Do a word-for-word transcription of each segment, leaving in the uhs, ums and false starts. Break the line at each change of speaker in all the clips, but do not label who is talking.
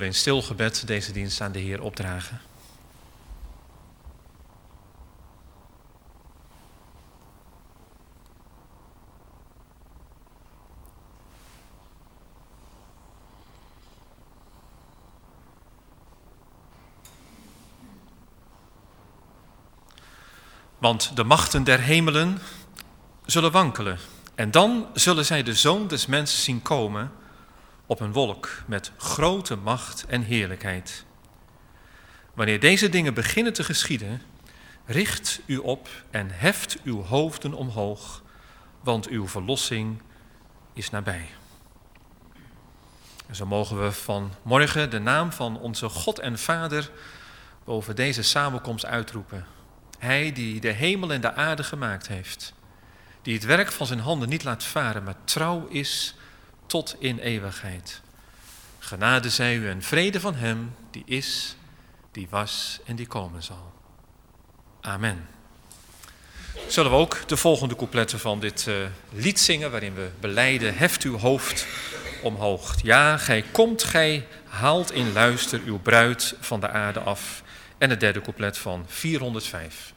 in stil gebed deze dienst aan de Heer opdragen. Want de machten der hemelen zullen wankelen. En dan zullen zij de Zoon des Mensen zien komen op een wolk met grote macht en heerlijkheid. Wanneer deze dingen beginnen te geschieden, richt u op en heft uw hoofden omhoog, want uw verlossing is nabij. En zo mogen we vanmorgen de naam van onze God en Vader boven deze samenkomst uitroepen. Hij die de hemel en de aarde gemaakt heeft, die het werk van zijn handen niet laat varen, maar trouw is tot in eeuwigheid. Genade zij u en vrede van hem die is, die was en die komen zal. Amen. Zullen we ook de volgende coupletten van dit uh, lied zingen, waarin we belijden, heft uw hoofd omhoog. Ja, gij komt, gij haalt in luister uw bruid van de aarde af. En het derde couplet van vierhonderdvijf.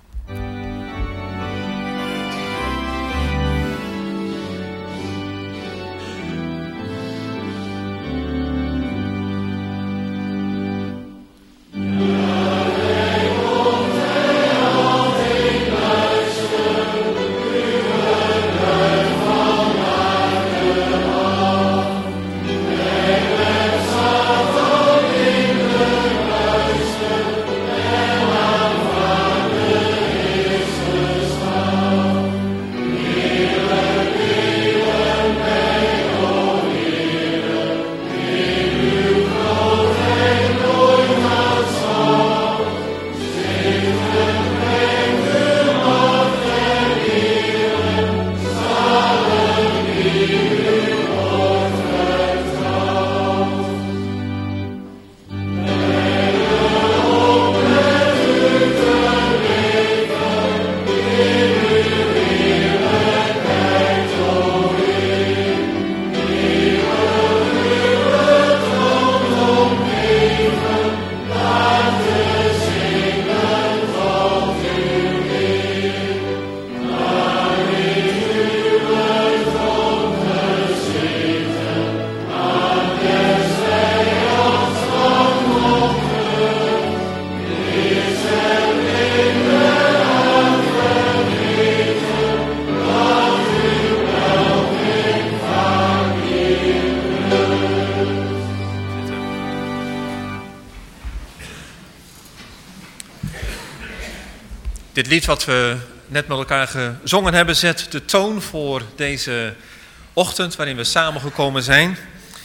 Dit lied wat we net met elkaar gezongen hebben zet de toon voor deze ochtend waarin we samengekomen zijn.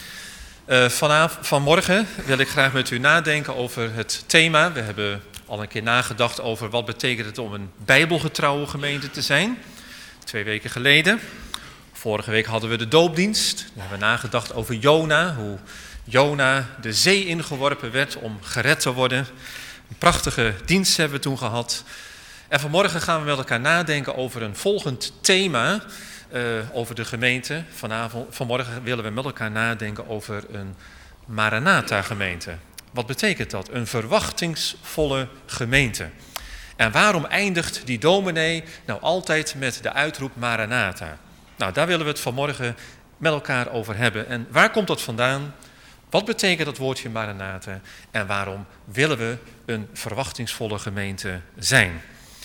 Uh, vanavond, vanmorgen wil ik graag met u nadenken over het thema. We hebben al een keer nagedacht over wat betekent het om een bijbelgetrouwe gemeente te zijn. Twee weken geleden. Vorige week hadden we de doopdienst. We hebben nagedacht over Jona, hoe Jona de zee ingeworpen werd om gered te worden. Een prachtige dienst hebben we toen gehad. En vanmorgen gaan we met elkaar nadenken over een volgend thema uh, over de gemeente. Vanavond, vanmorgen willen we met elkaar nadenken over een Maranatha-gemeente. Wat betekent dat? Een verwachtingsvolle gemeente. En waarom eindigt die dominee nou altijd met de uitroep Maranatha? Nou, daar willen we het vanmorgen met elkaar over hebben. En waar komt dat vandaan? Wat betekent dat woordje Maranatha? En waarom willen we een verwachtingsvolle gemeente zijn?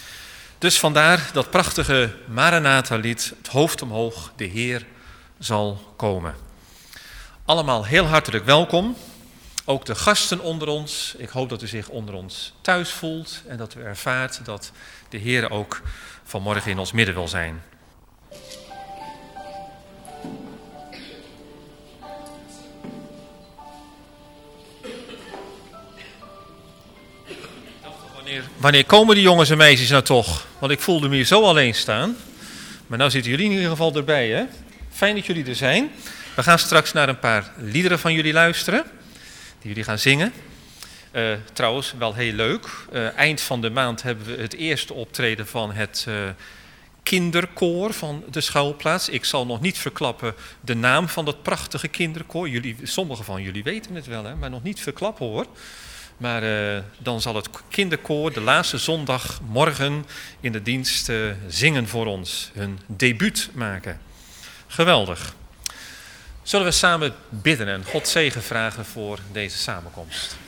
Dus vandaar dat prachtige Maranatha-lied, het hoofd omhoog, de Heer zal komen. Allemaal heel hartelijk welkom. Ook de gasten onder ons. Ik hoop dat u zich onder ons thuis voelt en dat u ervaart dat de Heer ook vanmorgen in ons midden wil zijn. Wanneer, wanneer komen die jongens en meisjes nou toch? Want ik voelde me hier zo alleen staan. Maar nou zitten jullie in ieder geval erbij, hè? Fijn dat jullie er zijn. We gaan straks naar een paar liederen van jullie luisteren. Die jullie gaan zingen. Uh, trouwens, wel heel leuk. Uh, eind van de maand hebben we het eerste optreden van het uh, kinderkoor van de schuilplaats. Ik zal nog niet verklappen de naam van dat prachtige kinderkoor. Jullie, sommigen van jullie weten het wel, hè, maar nog niet verklappen hoor. Maar uh, dan zal het kinderkoor de laatste zondag morgen in de dienst uh, zingen voor ons. Hun debuut maken. Geweldig. Zullen we samen bidden en God zegen vragen voor deze samenkomst.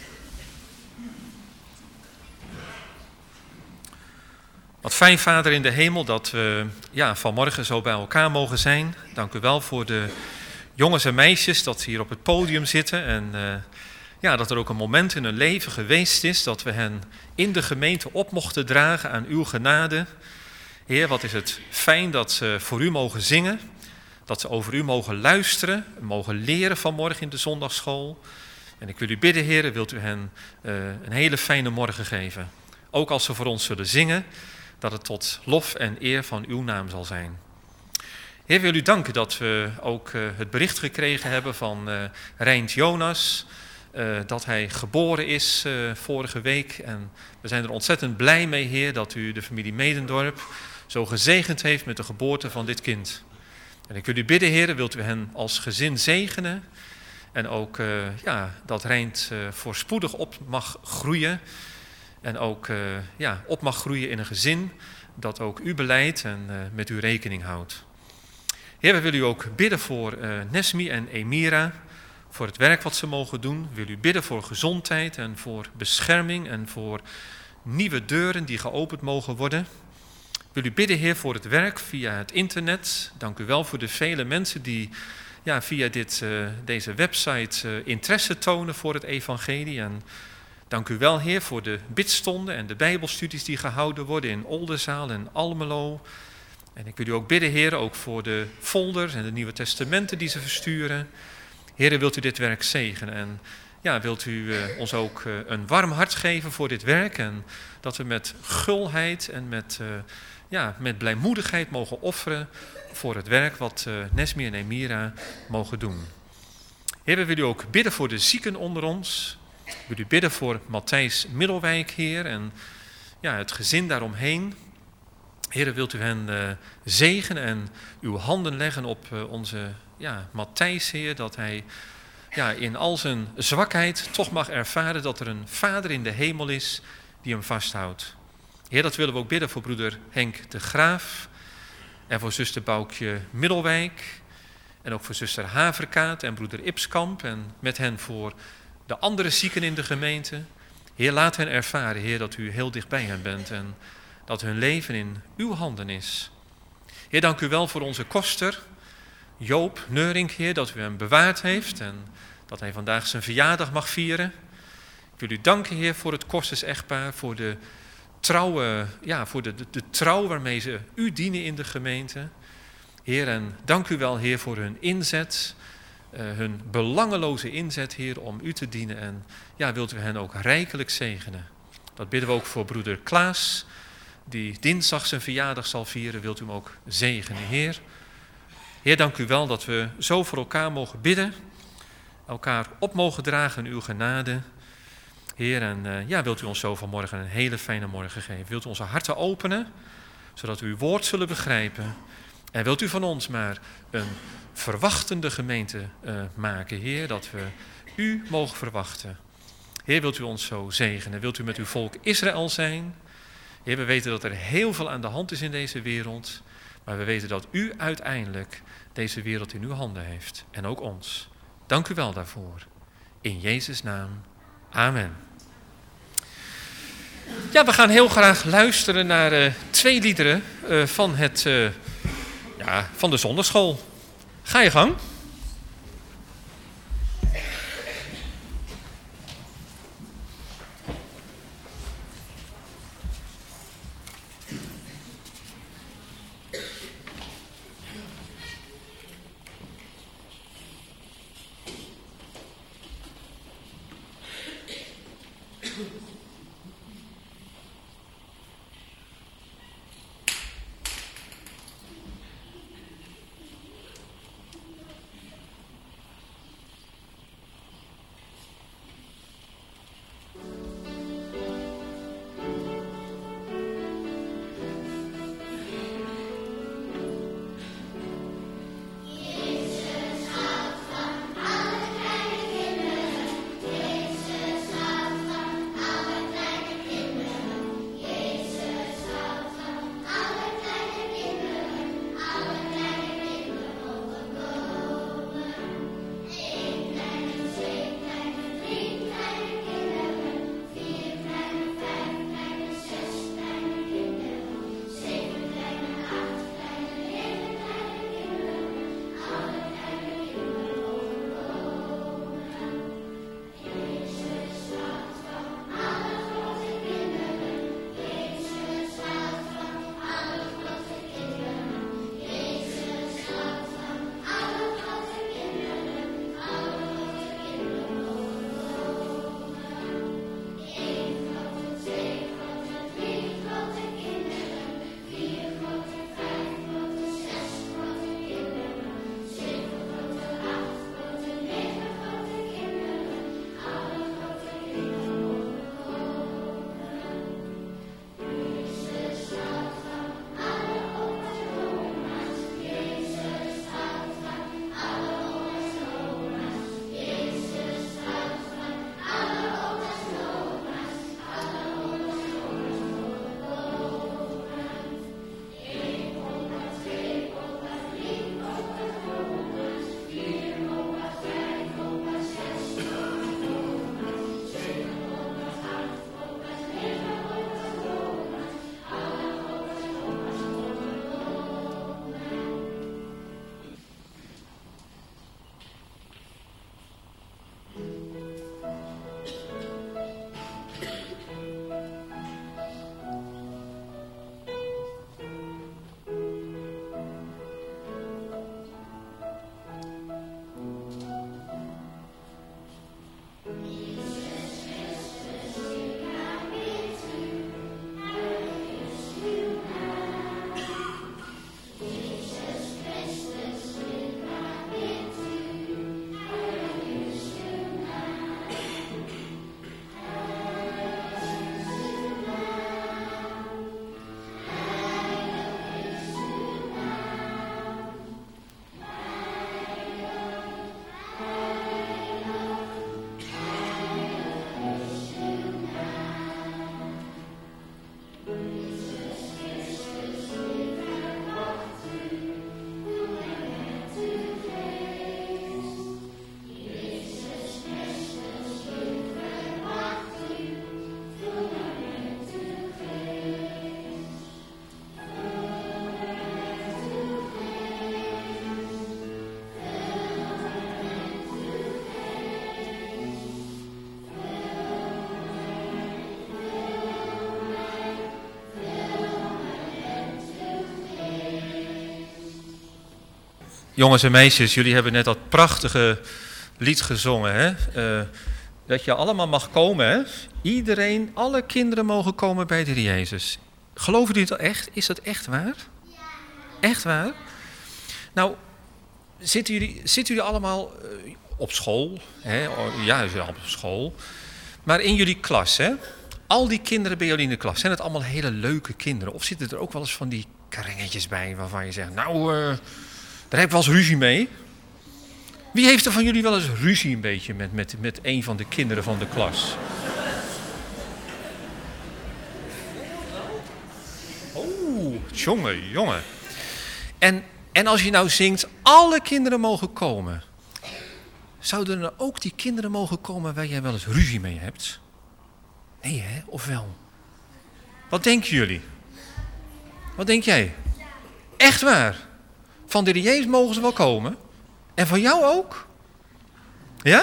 Wat fijn, Vader in de hemel, dat we ja, vanmorgen zo bij elkaar mogen zijn. Dank u wel voor de jongens en meisjes dat ze hier op het podium zitten. En uh, ja, dat er ook een moment in hun leven geweest is dat we hen in de gemeente op mochten dragen aan uw genade. Heer, wat is het fijn dat ze voor u mogen zingen. Dat ze over u mogen luisteren, mogen leren vanmorgen in de zondagsschool. En ik wil u bidden, Heer, wilt u hen uh, een hele fijne morgen geven. Ook als ze voor ons zullen zingen, dat het tot lof en eer van uw naam zal zijn. Heer, wil u danken dat we ook uh, het bericht gekregen hebben van uh, Reint Jonas. Uh, dat hij geboren is uh, vorige week. En we zijn er ontzettend blij mee, Heer, dat u de familie Medendorp zo gezegend heeft met de geboorte van dit kind. En ik wil u bidden, Heer, wilt u hen als gezin zegenen. En ook uh, ja, dat Reint uh, voorspoedig op mag groeien. En ook uh, ja, op mag groeien in een gezin dat ook u beleidt en uh, met u rekening houdt. Heer, we willen u ook bidden voor uh, Nesmi en Emira, voor het werk wat ze mogen doen. We willen u bidden voor gezondheid en voor bescherming en voor nieuwe deuren die geopend mogen worden. Ik wil u bidden, Heer, voor het werk via het internet. Dank u wel voor de vele mensen die ja, via dit, uh, deze website uh, interesse tonen voor het evangelie. En dank u wel, Heer, voor de bidstonden en de bijbelstudies die gehouden worden in Oldenzaal en Almelo. En ik wil u ook bidden, Heer, ook voor de folders en de Nieuwe Testamenten die ze versturen. Heer, wilt u dit werk zegenen en ja, wilt u uh, ons ook uh, een warm hart geven voor dit werk. En dat we met gulheid en met, uh, ja, met blijmoedigheid mogen offeren voor het werk wat uh, Nesmi en Emira mogen doen. Heer, we willen u ook bidden voor de zieken onder ons. Ik wil u bidden voor Matthijs Middelwijk, Heer, en ja, het gezin daaromheen. Heer, wilt u hen uh, zegenen en uw handen leggen op uh, onze ja, Matthijs, Heer, dat hij ja, in al zijn zwakheid toch mag ervaren dat er een Vader in de hemel is die hem vasthoudt. Heer, dat willen we ook bidden voor broeder Henk de Graaf en voor zuster Boukje Middelwijk en ook voor zuster Haverkaat en broeder Ipskamp en met hen voor de andere zieken in de gemeente. Heer, laat hen ervaren, Heer, dat u heel dicht bij hen bent en dat hun leven in uw handen is. Heer, dank u wel voor onze koster, Joop Neurink, Heer, dat u hem bewaard heeft en dat hij vandaag zijn verjaardag mag vieren. Ik wil u danken, Heer, voor het kostersechtpaar, voor de trouwe, ja, voor de, de, de trouw waarmee ze u dienen in de gemeente. Heer, en dank u wel, Heer, voor hun inzet, uh, hun belangeloze inzet, Heer, om u te dienen. En ja, wilt u hen ook rijkelijk zegenen. Dat bidden we ook voor broeder Klaas, die dinsdag zijn verjaardag zal vieren. Wilt u hem ook zegenen, Heer. Heer, dank u wel dat we zo voor elkaar mogen bidden, elkaar op mogen dragen in uw genade. Heer, en uh, ja, wilt u ons zo vanmorgen een hele fijne morgen geven. Wilt u onze harten openen, zodat we uw woord zullen begrijpen. En wilt u van ons maar een verwachtende gemeente uh, maken, Heer, dat we u mogen verwachten. Heer, wilt u ons zo zegenen? Wilt u met uw volk Israël zijn? Heer, we weten dat er heel veel aan de hand is in deze wereld, maar we weten dat u uiteindelijk deze wereld in uw handen heeft en ook ons. Dank u wel daarvoor. In Jezus' naam. Amen. Ja, we gaan heel graag luisteren naar uh, twee liederen uh, van, het, uh, ja, van de zondagschool. Ga je gang. Jongens en meisjes, jullie hebben net dat prachtige lied gezongen, hè? Uh, dat je allemaal mag komen, hè? Iedereen, alle kinderen mogen komen bij de Heer Jezus. Geloven jullie dat echt? Is dat echt waar? Ja. Echt waar? Nou, zitten jullie, zitten jullie allemaal uh, op school? Hè? Ja, ze zijn allemaal op school. Maar in jullie klas, hè? Al die kinderen bij jullie in de klas, zijn het allemaal hele leuke kinderen? Of zitten er ook wel eens van die krengetjes bij waarvan je zegt, nou, uh, daar heb ik wel eens ruzie mee? Wie heeft er van jullie wel eens ruzie een beetje met, met, met een van de kinderen van de klas? Oeh, jongen, jongen. En, en als je nou zingt, alle kinderen mogen komen. Zouden er ook die kinderen mogen komen waar jij wel eens ruzie mee hebt? Nee, hè? Of wel? Wat denken jullie? Wat denk jij? Echt waar? Van de Heer Jezus mogen ze wel komen? En van jou ook? Ja?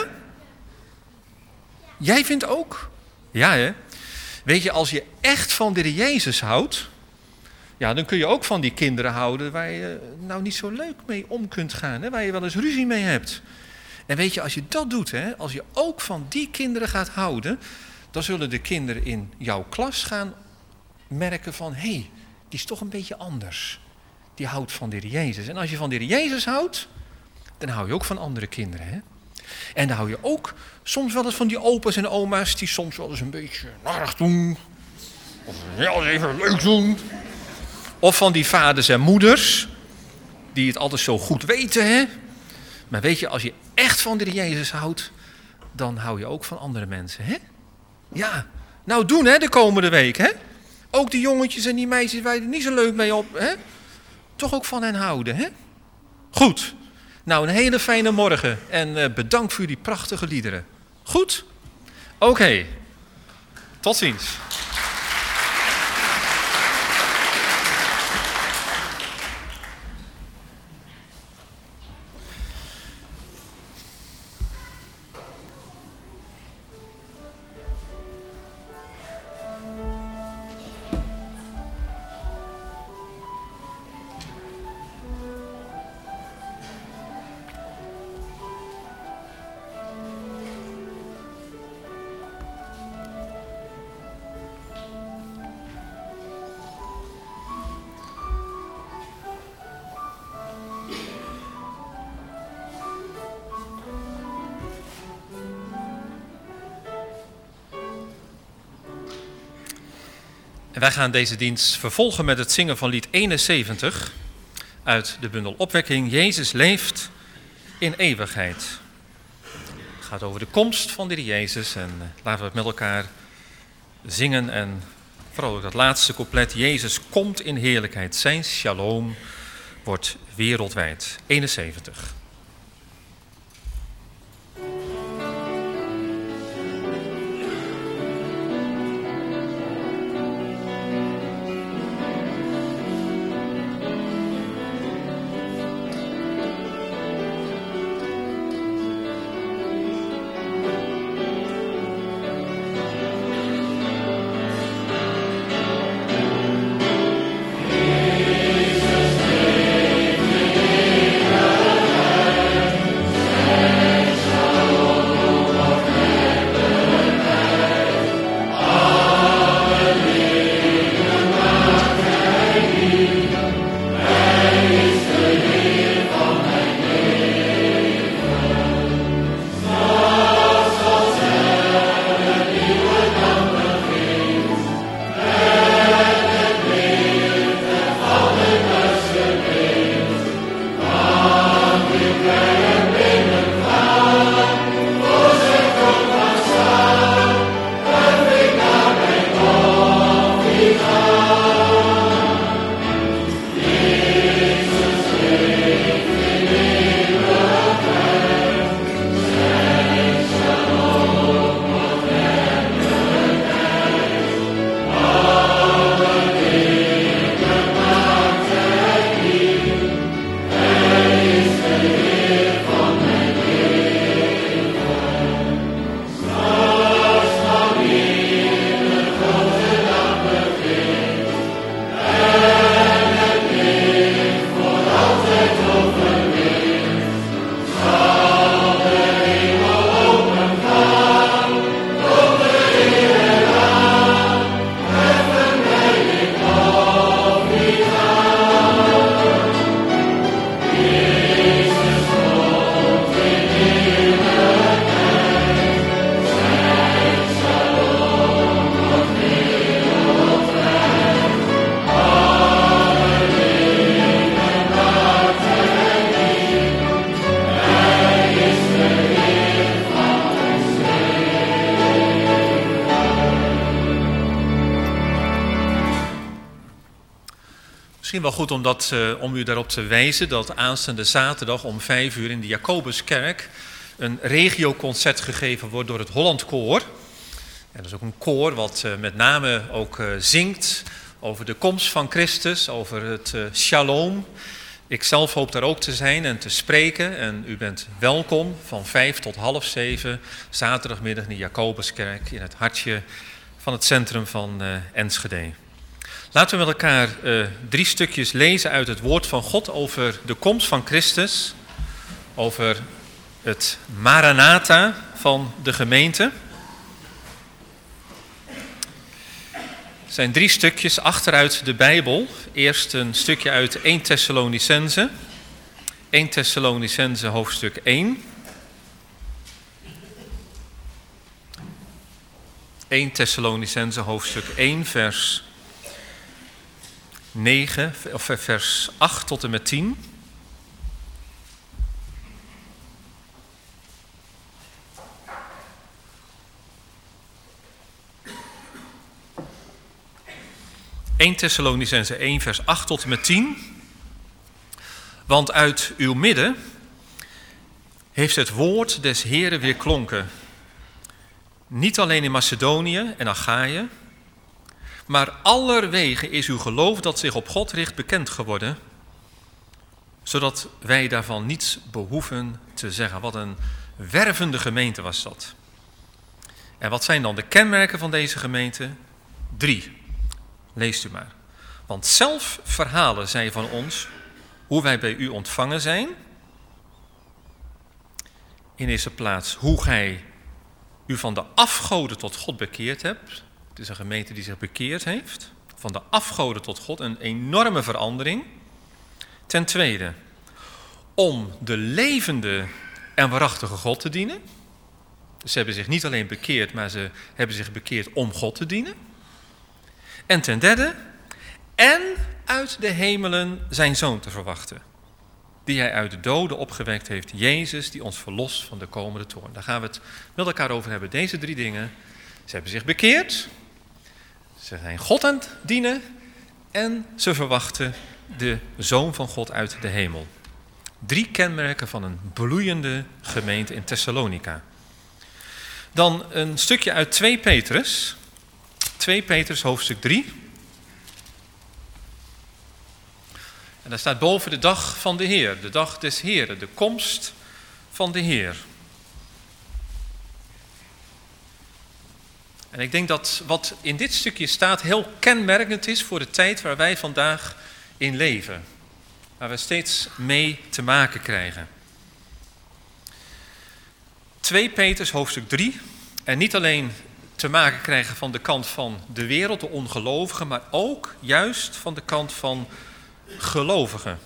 Jij vindt ook? Ja, hè? Weet je, als je echt van de Heer Jezus houdt, ja, dan kun je ook van die kinderen houden waar je nou niet zo leuk mee om kunt gaan, hè? Waar je wel eens ruzie mee hebt. En weet je, als je dat doet, hè, als je ook van die kinderen gaat houden, dan zullen de kinderen in jouw klas gaan merken van, hé, hey, die is toch een beetje anders. Die houdt van de Heer Jezus. En als je van de Heer Jezus houdt, dan hou je ook van andere kinderen, hè? En dan hou je ook soms wel eens van die opa's en oma's die soms wel eens een beetje narig doen. Of heel even leuk doen. Of van die vaders en moeders die het altijd zo goed weten, hè? Maar weet je, als je echt van de Heer Jezus houdt, dan hou je ook van andere mensen, hè? Ja, nou doen, hè, de komende week, hè? Ook die jongetjes en die meisjes waar je er niet zo leuk mee op, hè? Toch ook van hen houden, hè? Goed. Nou, een hele fijne morgen en uh, bedankt voor die prachtige liederen. Goed? Oké. Okay. Tot ziens. En wij gaan deze dienst vervolgen met het zingen van lied eenenzeventig uit de bundel Opwekking. Jezus leeft in eeuwigheid. Het gaat over de komst van de Heer Jezus en laten we het met elkaar zingen. En vooral ook dat laatste couplet, Jezus komt in heerlijkheid. Zijn shalom wordt wereldwijd. eenenzeventig.
Jezus
Misschien wel goed om, dat, uh, om u daarop te wijzen dat aanstaande zaterdag om vijf uur in de Jacobuskerk een regioconcert gegeven wordt door het Holland Koor. En dat is ook een koor wat uh, met name ook uh, zingt over de komst van Christus, over het uh, shalom. Ik zelf hoop daar ook te zijn en te spreken. En u bent welkom van vijf tot half zeven, zaterdagmiddag in de Jacobuskerk in het hartje van het centrum van uh, Enschede. Laten we met elkaar uh, drie stukjes lezen uit het woord van God over de komst van Christus, over het Maranatha van de gemeente. Er zijn drie stukjes achteruit de Bijbel. Eerst een stukje uit Eerste Thessalonicenzen. Eerste Thessalonicenzen hoofdstuk één. Eerste Thessalonicenzen hoofdstuk één vers negen, of vers acht tot en met tien. Eerste Thessalonicenzen één vers acht tot en met tien. Want uit uw midden heeft het woord des Heren weerklonken. Niet alleen in Macedonië en Achaïe, maar allerwege is uw geloof dat zich op God richt bekend geworden, zodat wij daarvan niets behoeven te zeggen. Wat een wervende gemeente was dat. En wat zijn dan de kenmerken van deze gemeente? Drie. Leest u maar. Want zelf verhalen zij van ons hoe wij bij u ontvangen zijn. In eerste plaats hoe gij u van de afgoden tot God bekeerd hebt. Het is een gemeente die zich bekeerd heeft. Van de afgoden tot God, een enorme verandering. Ten tweede, om de levende en waarachtige God te dienen. Dus ze hebben zich niet alleen bekeerd, maar ze hebben zich bekeerd om God te dienen. En ten derde, en uit de hemelen zijn zoon te verwachten, die hij uit de doden opgewekt heeft, Jezus, die ons verlost van de komende toorn. Daar gaan we het met elkaar over hebben, deze drie dingen. Ze hebben zich bekeerd, ze zijn God aan het dienen en ze verwachten de Zoon van God uit de hemel. Drie kenmerken van een bloeiende gemeente in Thessalonica. Dan een stukje uit twee Petrus, twee Petrus hoofdstuk drie. En daar staat boven de dag van de Heer, de dag des Heeren, de komst van de Heer. En ik denk dat wat in dit stukje staat heel kenmerkend is voor de tijd waar wij vandaag in leven. Waar we steeds mee te maken krijgen. twee Petrus hoofdstuk drie. En niet alleen te maken krijgen van de kant van de wereld, de ongelovigen, maar ook juist van de kant van gelovigen.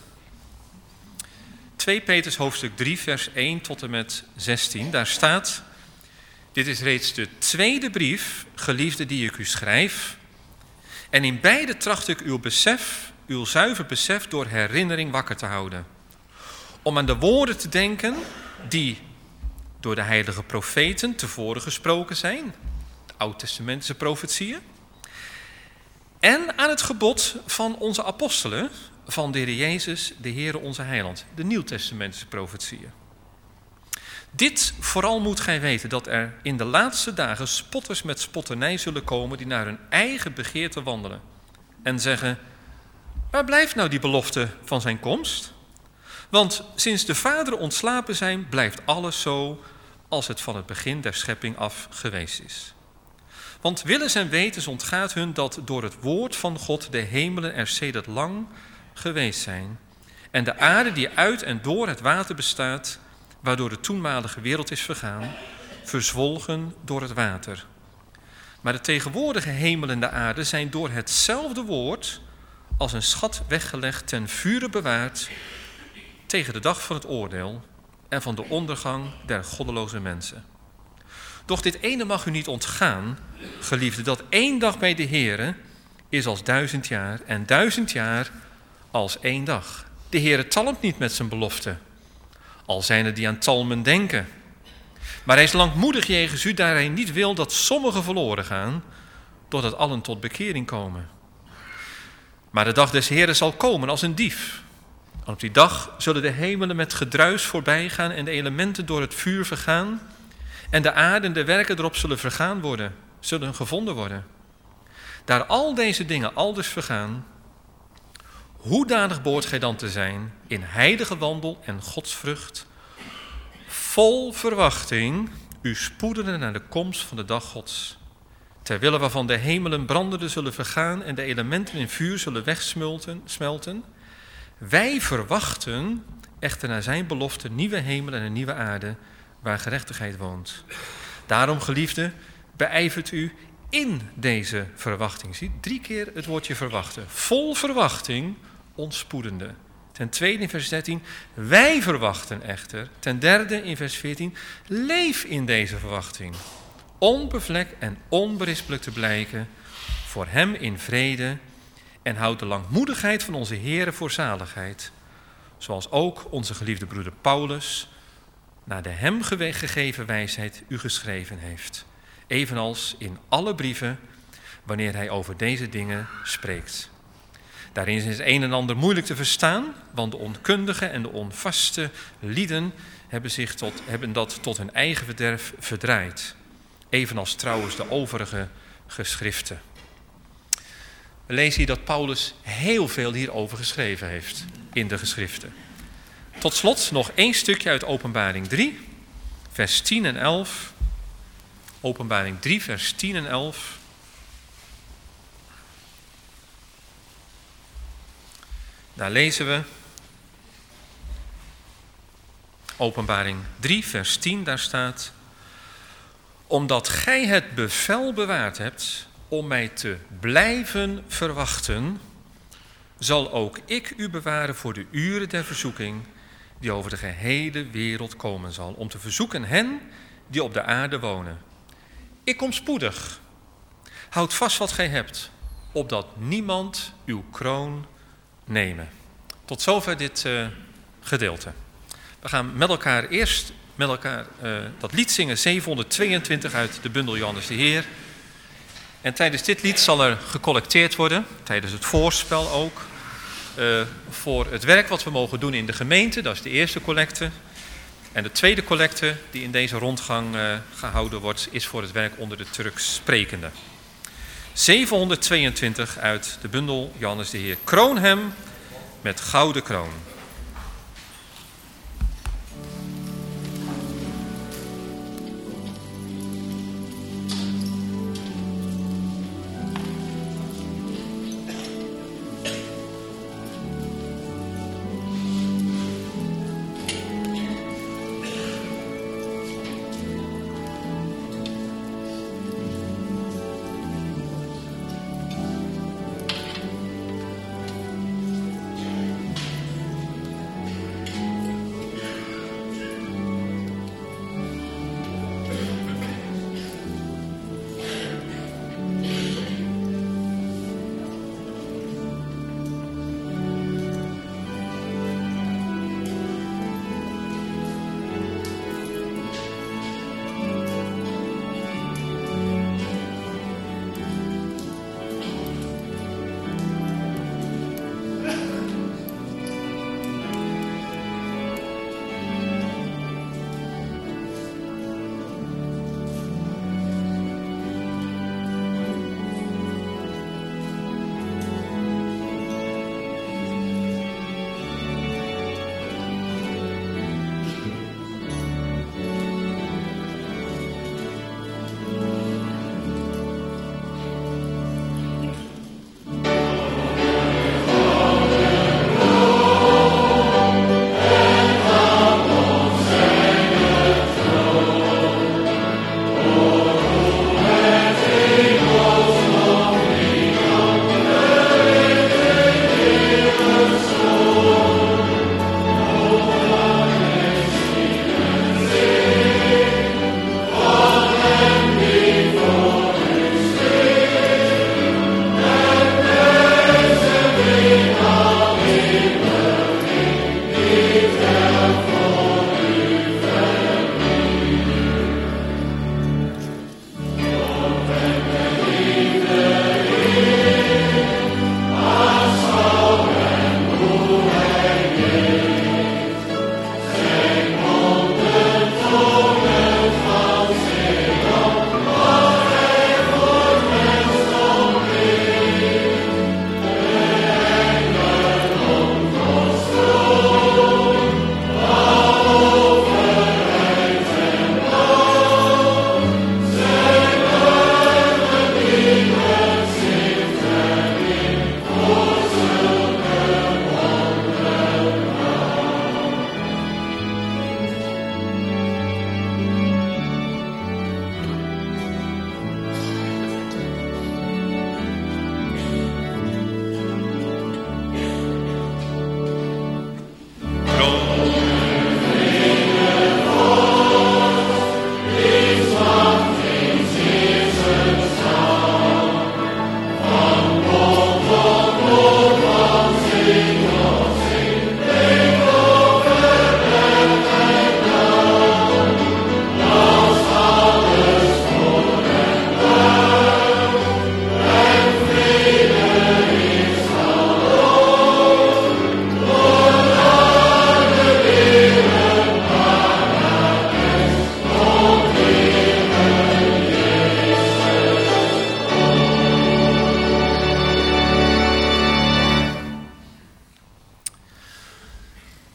twee Petrus hoofdstuk drie vers één tot en met zestien. Daar staat: dit is reeds de tweede brief, geliefde, die ik u schrijf. En in beide tracht ik uw besef, uw zuiver besef door herinnering wakker te houden. Om aan de woorden te denken die door de heilige profeten tevoren gesproken zijn. De oud-testamentische profetieën. En aan het gebod van onze apostelen, van de Heer Jezus, de Heere onze heiland. De nieuwtestamentische profetieën. Dit vooral moet gij weten, dat er in de laatste dagen spotters met spotternij zullen komen die naar hun eigen begeerte wandelen. En zeggen: waar blijft nou die belofte van zijn komst? Want sinds de vaderen ontslapen zijn, blijft alles zo als het van het begin der schepping af geweest is. Want willens en wetens ontgaat hun dat door het woord van God de hemelen er sedert lang geweest zijn. En de aarde die uit en door het water bestaat, waardoor de toenmalige wereld is vergaan, verzwolgen door het water. Maar de tegenwoordige hemel en de aarde zijn door hetzelfde woord als een schat weggelegd ten vure bewaard tegen de dag van het oordeel en van de ondergang der goddeloze mensen. Doch dit ene mag u niet ontgaan, geliefde, dat één dag bij de Heere is als duizend jaar en duizend jaar als één dag. De Heere talmt niet met zijn belofte, al zijn er die aan talmen denken. Maar hij is langmoedig jegens u, daar hij niet wil dat sommigen verloren gaan, doordat allen tot bekering komen. Maar de dag des Heren zal komen als een dief. En op die dag zullen de hemelen met gedruis voorbij gaan en de elementen door het vuur vergaan. En de aarde en de werken erop zullen vergaan worden, zullen gevonden worden. Daar al deze dingen aldus vergaan, hoedanig behoort gij dan te zijn in heilige wandel en godsvrucht, vol verwachting u spoedende naar de komst van de dag Gods, terwille waarvan de hemelen brandende zullen vergaan en de elementen in vuur zullen wegsmelten. Smelten. Wij verwachten echter naar zijn belofte nieuwe hemel en een nieuwe aarde, waar gerechtigheid woont. Daarom, geliefden, beijvert u in deze verwachting. Zie, drie keer het woordje verwachten. Vol verwachting, ontspoedende. Ten tweede in vers dertien, wij verwachten echter. Ten derde in vers veertien, leef in deze verwachting. Onbevlekt en onberispelijk te blijken, voor hem in vrede, en houd de langmoedigheid van onze Heere voor zaligheid. Zoals ook onze geliefde broeder Paulus naar de hem gegeven wijsheid u geschreven heeft. Evenals in alle brieven, wanneer hij over deze dingen spreekt. Daarin is het een en ander moeilijk te verstaan, want de onkundige en de onvaste lieden hebben, zich tot, hebben dat tot hun eigen verderf verdraaid. Evenals trouwens de overige geschriften. We lezen hier dat Paulus heel veel hierover geschreven heeft in de geschriften. Tot slot nog één stukje uit Openbaring drie, vers tien en elf. Openbaring drie, vers tien en elf. Daar lezen we. Openbaring drie, vers tien, daar staat: omdat gij het bevel bewaard hebt om mij te blijven verwachten, zal ook ik u bewaren voor de uren der verzoeking die over de gehele wereld komen zal, om te verzoeken hen die op de aarde wonen. Ik kom spoedig. Houd vast wat gij hebt, opdat niemand uw kroon nemen. Tot zover dit uh, gedeelte. We gaan met elkaar eerst met elkaar uh, dat lied zingen, zevenhonderdtweeëntwintig uit de bundel Johannes de Heer. En tijdens dit lied zal er gecollecteerd worden, tijdens het voorspel ook, uh, voor het werk wat we mogen doen in de gemeente. Dat is de eerste collecte. En de tweede collecte die in deze rondgang uh, gehouden wordt, is voor het werk onder de Turks sprekende. zevenhonderdtweeëntwintig uit de bundel Johannes de Heer. Kroon hem met gouden kroon.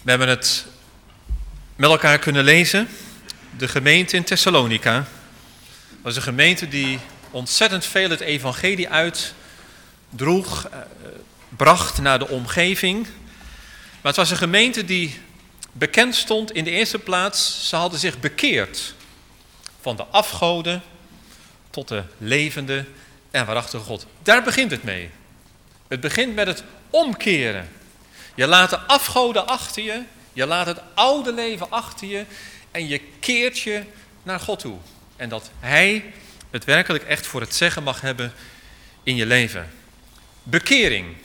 We hebben het met elkaar kunnen lezen. De gemeente in Thessalonica. Dat was een gemeente die ontzettend veel het evangelie uitdroeg, eh, bracht naar de omgeving. Maar het was een gemeente die bekend stond in de eerste plaats. Ze hadden zich bekeerd van de afgoden tot de levende en waarachtige God. Daar begint het mee. Het begint met het omkeren. Je laat de afgoden achter je, je laat het oude leven achter je en je keert je naar God toe. En dat Hij het werkelijk echt voor het zeggen mag hebben in je leven. Bekering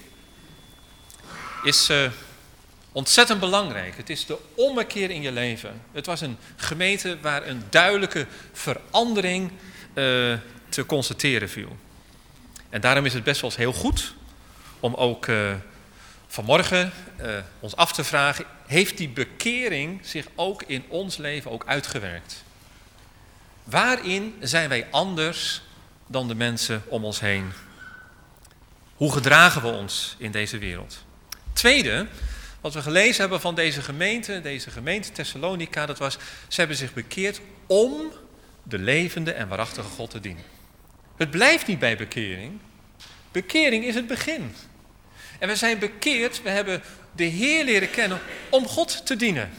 is uh, ontzettend belangrijk. Het is de ommekeer in je leven. Het was een gemeente waar een duidelijke verandering uh, te constateren viel. En daarom is het best wel eens heel goed om ook uh, vanmorgen uh, ons af te vragen, heeft die bekering zich ook in ons leven ook uitgewerkt? Waarin zijn wij anders dan de mensen om ons heen? Hoe gedragen we ons in deze wereld? Tweede, wat we gelezen hebben van deze gemeente, deze gemeente Thessalonica, dat was, ze hebben zich bekeerd om de levende en waarachtige God te dienen. Het blijft niet bij bekering. Bekering is het begin. En we zijn bekeerd, we hebben de Heer leren kennen om God te dienen.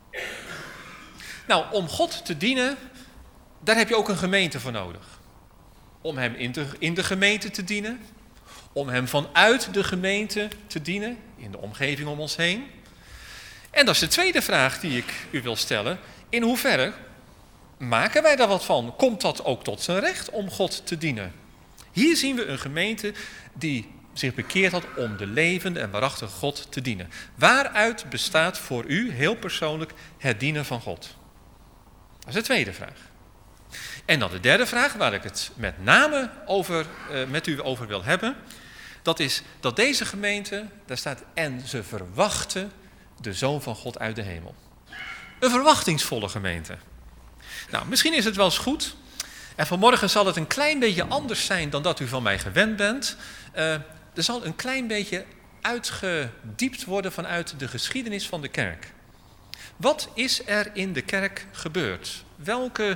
Nou, om God te dienen, daar heb je ook een gemeente voor nodig. Om hem in de, in de gemeente te dienen. Om hem vanuit de gemeente te dienen, in de omgeving om ons heen. En dat is de tweede vraag die ik u wil stellen. In hoeverre maken wij daar wat van? Komt dat ook tot zijn recht om God te dienen? Hier zien we een gemeente die zich bekeerd had om de levende en waarachtige God te dienen. Waaruit bestaat voor u heel persoonlijk het dienen van God? Dat is de tweede vraag. En dan de derde vraag, waar ik het met name over, uh, met u over wil hebben. Dat is dat deze gemeente, daar staat, en ze verwachten de Zoon van God uit de hemel. Een verwachtingsvolle gemeente. Nou, misschien is het wel eens goed. En vanmorgen zal het een klein beetje anders zijn dan dat u van mij gewend bent. Uh, er zal een klein beetje uitgediept worden vanuit de geschiedenis van de kerk. Wat is er in de kerk gebeurd? Welke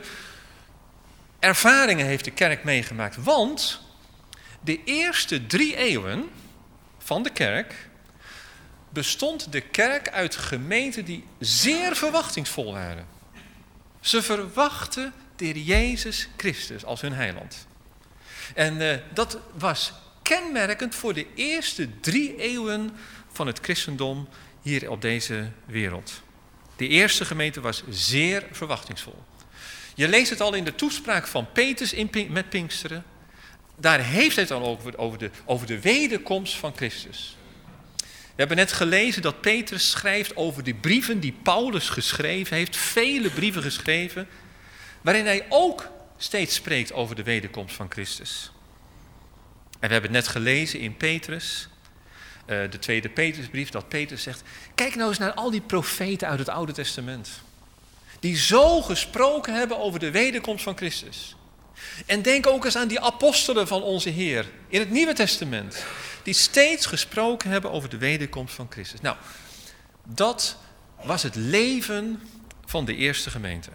ervaringen heeft de kerk meegemaakt? Want de eerste drie eeuwen van de kerk bestond de kerk uit gemeenten die zeer verwachtingsvol waren. Ze verwachten de Heer Jezus Christus als hun heiland. En uh, dat was kenmerkend voor de eerste drie eeuwen van het christendom hier op deze wereld. De eerste gemeente was zeer verwachtingsvol. Je leest het al in de toespraak van Petrus in Pink, met Pinksteren. Daar heeft hij het al over, over, de, over de wederkomst van Christus. We hebben net gelezen dat Petrus schrijft over de brieven die Paulus geschreven heeft. Vele brieven geschreven. Waarin hij ook steeds spreekt over de wederkomst van Christus. En we hebben het net gelezen in Petrus. Uh, de tweede Petrusbrief. Dat Petrus zegt. Kijk nou eens naar al die profeten uit het Oude Testament. Die zo gesproken hebben over de wederkomst van Christus. En denk ook eens aan die apostelen van onze Heer in het Nieuwe Testament. Die steeds gesproken hebben over de wederkomst van Christus. Nou, dat was het leven van de eerste gemeente.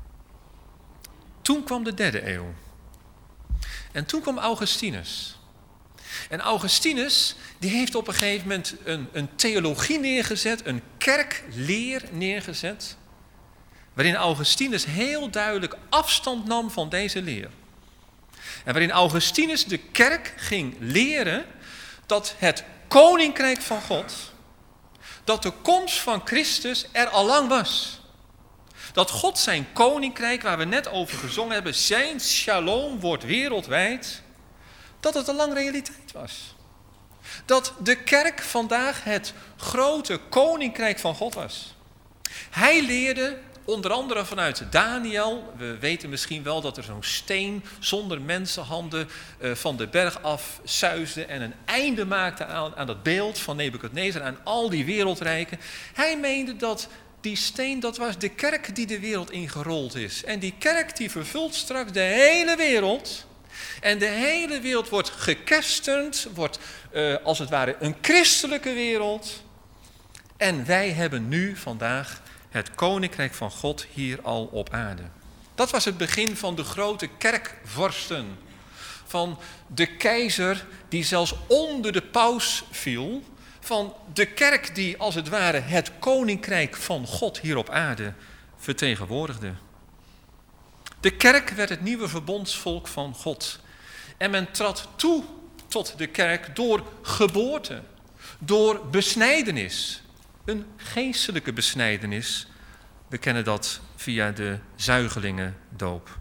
Toen kwam de derde eeuw. En toen kwam Augustinus. En Augustinus die heeft op een gegeven moment een, een theologie neergezet, een kerkleer neergezet. Waarin Augustinus heel duidelijk afstand nam van deze leer. En waarin Augustinus de kerk ging leren dat het koninkrijk van God, dat de komst van Christus er al lang was. Dat God zijn koninkrijk, waar we net over gezongen hebben, zijn shalom wordt wereldwijd, dat het al lang realiteit was. Dat de kerk vandaag het grote koninkrijk van God was. Hij leerde onder andere vanuit Daniel, we weten misschien wel dat er zo'n steen zonder mensenhanden uh, van de berg af suisde en een einde maakte aan, aan dat beeld van Nebukadnezar, aan al die wereldrijken. Hij meende dat die steen, dat was de kerk die de wereld ingerold is. En die kerk die vervult straks de hele wereld. En de hele wereld wordt gekerstend, wordt uh, als het ware een christelijke wereld. En wij hebben nu vandaag het koninkrijk van God hier al op aarde. Dat was het begin van de grote kerkvorsten. Van de keizer die zelfs onder de paus viel. Van de kerk die als het ware het koninkrijk van God hier op aarde vertegenwoordigde. De kerk werd het nieuwe verbondsvolk van God. En men trad toe tot de kerk door geboorte, door besnijdenis. Een geestelijke besnijdenis. We kennen dat via de zuigelingendoop.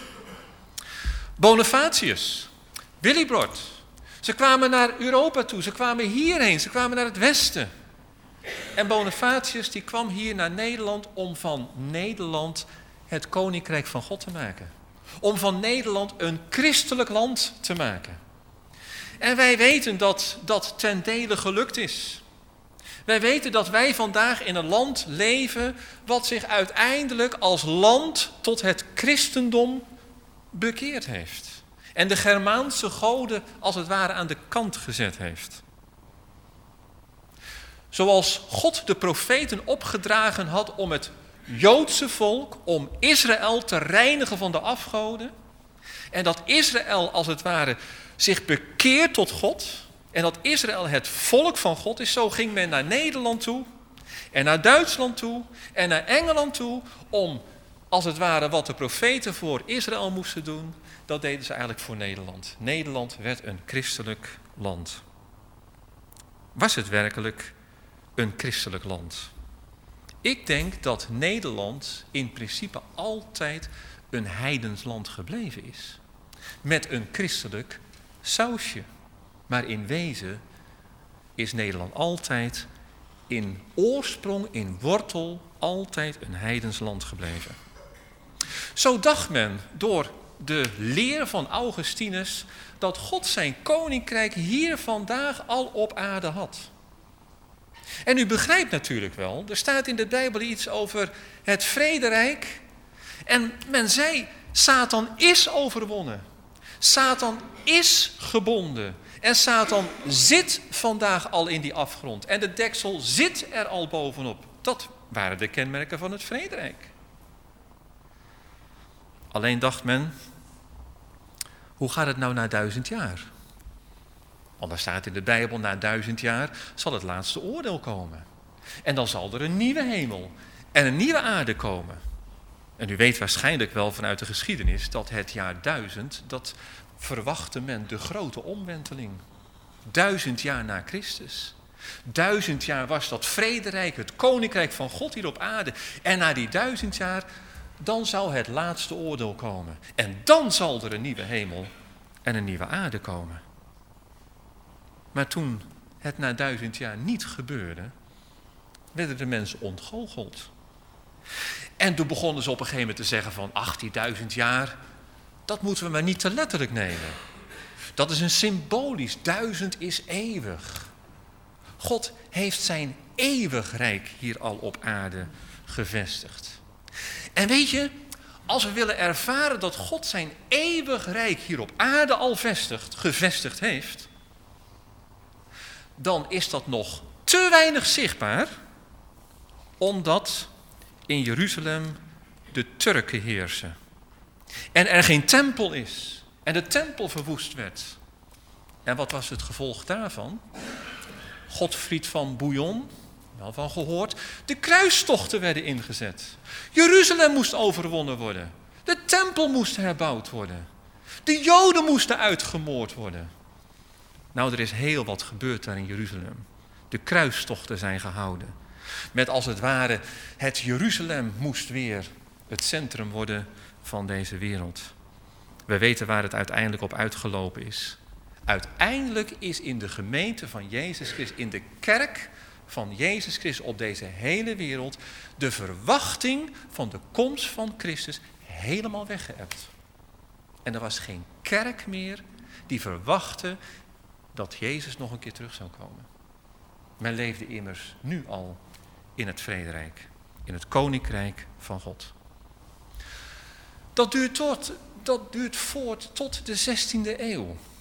Bonifatius, Willibrord. Ze kwamen naar Europa toe, ze kwamen hierheen, ze kwamen naar het westen. En Bonifatius die kwam hier naar Nederland om van Nederland het koninkrijk van God te maken. Om van Nederland een christelijk land te maken. En wij weten dat dat ten dele gelukt is. Wij weten dat wij vandaag in een land leven wat zich uiteindelijk als land tot het christendom bekeerd heeft. En de Germaanse goden als het ware aan de kant gezet heeft. Zoals God de profeten opgedragen had om het Joodse volk, om Israël te reinigen van de afgoden. En dat Israël als het ware zich bekeert tot God. En dat Israël het volk van God is. Zo ging men naar Nederland toe. En naar Duitsland toe. En naar Engeland toe. Om als het ware wat de profeten voor Israël moesten doen. Dat deden ze eigenlijk voor Nederland. Nederland werd een christelijk land. Was het werkelijk een christelijk land? Ik denk dat Nederland in principe altijd een heidens land gebleven is. Met een christelijk sausje. Maar in wezen is Nederland altijd in oorsprong, in wortel, altijd een heidens land gebleven. Zo dacht men door de leer van Augustinus dat God zijn koninkrijk hier vandaag al op aarde had. En u begrijpt natuurlijk wel, er staat in de Bijbel iets over het vrederijk. En men zei, Satan is overwonnen. Satan is gebonden. En Satan zit vandaag al in die afgrond. En de deksel zit er al bovenop. Dat waren de kenmerken van het vrederijk. Alleen dacht men, hoe gaat het nou na duizend jaar? Want er staat in de Bijbel, na duizend jaar zal het laatste oordeel komen. En dan zal er een nieuwe hemel en een nieuwe aarde komen. En u weet waarschijnlijk wel vanuit de geschiedenis dat het jaar duizend, dat verwachtte men de grote omwenteling. Duizend jaar na Christus. Duizend jaar was dat vrederijk, het koninkrijk van God hier op aarde. En na die duizend jaar, dan zou het laatste oordeel komen. En dan zal er een nieuwe hemel en een nieuwe aarde komen. Maar toen het na duizend jaar niet gebeurde, werden de mensen ontgoocheld. En toen begonnen ze op een gegeven moment te zeggen van, ach, die duizend jaar, dat moeten we maar niet te letterlijk nemen. Dat is een symbolisch, duizend is eeuwig. God heeft zijn eeuwig rijk hier al op aarde gevestigd. En weet je, als we willen ervaren dat God zijn eeuwig rijk hier op aarde al vestigt, gevestigd heeft, dan is dat nog te weinig zichtbaar, omdat in Jeruzalem de Turken heersen. En er geen tempel is. En de tempel verwoest werd. En wat was het gevolg daarvan? Godfried van Bouillon, wel van gehoord. De kruistochten werden ingezet. Jeruzalem moest overwonnen worden. De tempel moest herbouwd worden. De Joden moesten uitgemoord worden. Nou, er is heel wat gebeurd daar in Jeruzalem. De kruistochten zijn gehouden. Met als het ware, het Jeruzalem moest weer het centrum worden van deze wereld. We weten waar het uiteindelijk op uitgelopen is. Uiteindelijk is in de gemeente van Jezus Christus, in de kerk van Jezus Christus op deze hele wereld, de verwachting van de komst van Christus helemaal weggeëpt. En er was geen kerk meer die verwachtte dat Jezus nog een keer terug zou komen. Men leefde immers nu al in het vrederijk, in het koninkrijk van God. Dat duurt, tot, dat duurt voort tot de zestiende eeuw.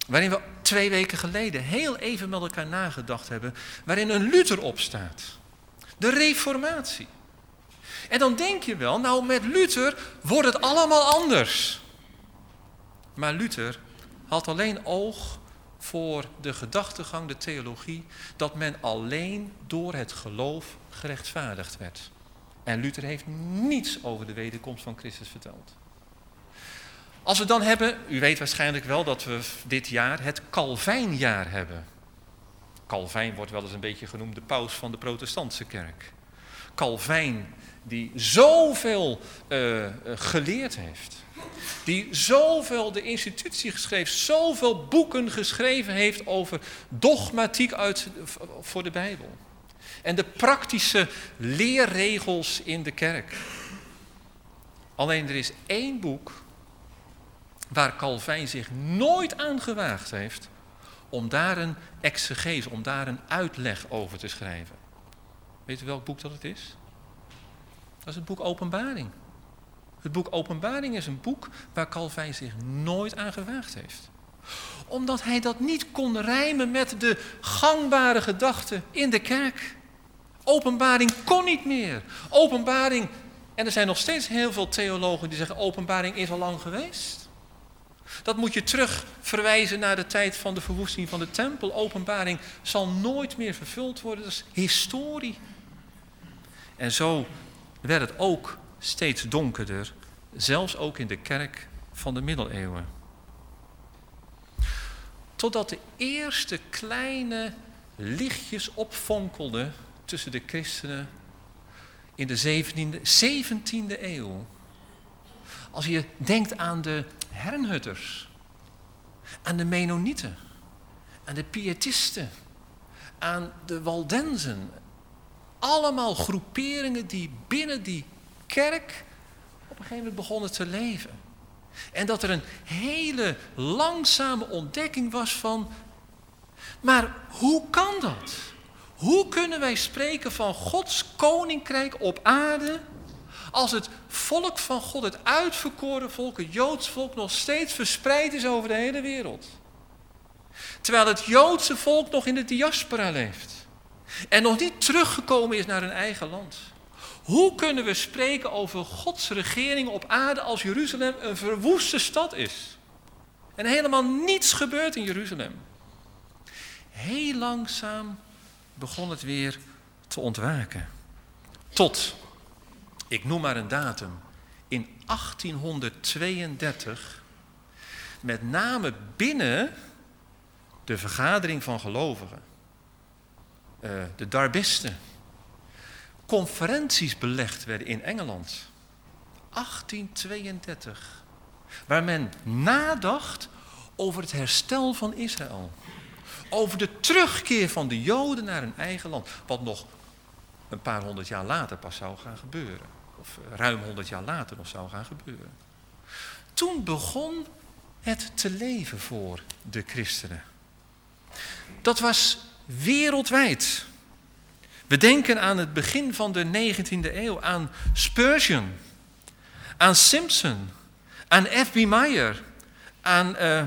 waarin we twee weken geleden heel even met elkaar nagedacht hebben, waarin een Luther opstaat. De Reformatie. En dan denk je wel, nou met Luther wordt het allemaal anders. Maar Luther had alleen oog voor de gedachtegang, de theologie, dat men alleen door het geloof gerechtvaardigd werd. En Luther heeft niets over de wederkomst van Christus verteld. Als we dan hebben, u weet waarschijnlijk wel dat we dit jaar het Calvijnjaar hebben. Calvijn wordt wel eens een beetje genoemd de paus van de protestantse kerk. Calvijn die zoveel uh, geleerd heeft. Die zoveel de institutie geschreven, zoveel boeken geschreven heeft over dogmatiek uit, voor de Bijbel. En de praktische leerregels in de kerk. Alleen er is één boek waar Calvijn zich nooit aan gewaagd heeft om daar een exegese, om daar een uitleg over te schrijven. Weet u welk boek dat het is? Dat is het boek Openbaring. Het boek Openbaring is een boek waar Calvijn zich nooit aan gewaagd heeft. Omdat hij dat niet kon rijmen met de gangbare gedachten in de kerk. Openbaring kon niet meer. Openbaring, en er zijn nog steeds heel veel theologen die zeggen openbaring is al lang geweest. Dat moet je terug verwijzen naar de tijd van de verwoesting van de tempel. Openbaring zal nooit meer vervuld worden, dat is historie. En zo werd het ook steeds donkerder, zelfs ook in de kerk van de middeleeuwen. Totdat de eerste kleine lichtjes opfonkelden tussen de christenen in de zeventiende, zeventiende eeuw. Als je denkt aan de Herrnhuters, aan de Mennonieten, aan de Pietisten, aan de Waldenzen. Allemaal groeperingen die binnen die kerk op een gegeven moment begonnen te leven. En dat er een hele langzame ontdekking was van, maar hoe kan dat? Hoe kunnen wij spreken van Gods koninkrijk op aarde als het volk van God, het uitverkoren volk, het Joods volk, nog steeds verspreid is over de hele wereld? Terwijl het Joodse volk nog in de diaspora leeft. En nog niet teruggekomen is naar hun eigen land. Hoe kunnen we spreken over Gods regering op aarde als Jeruzalem een verwoeste stad is? En helemaal niets gebeurt in Jeruzalem. Heel langzaam begon het weer te ontwaken. Tot, ik noem maar een datum, in achttienhonderdtweeëndertig, met name binnen de vergadering van gelovigen, uh, de Darbisten, conferenties belegd werden in Engeland. achttienhonderdtweeëndertig. Waar men nadacht over het herstel van Israël. Over de terugkeer van de Joden naar hun eigen land. Wat nog een paar honderd jaar later pas zou gaan gebeuren. Of ruim honderd jaar later nog zou gaan gebeuren. Toen begon het te leven voor de christenen. Dat was wereldwijd. We denken aan het begin van de negentiende eeuw, aan Spurgeon, aan Simpson, aan F B Meyer, aan uh,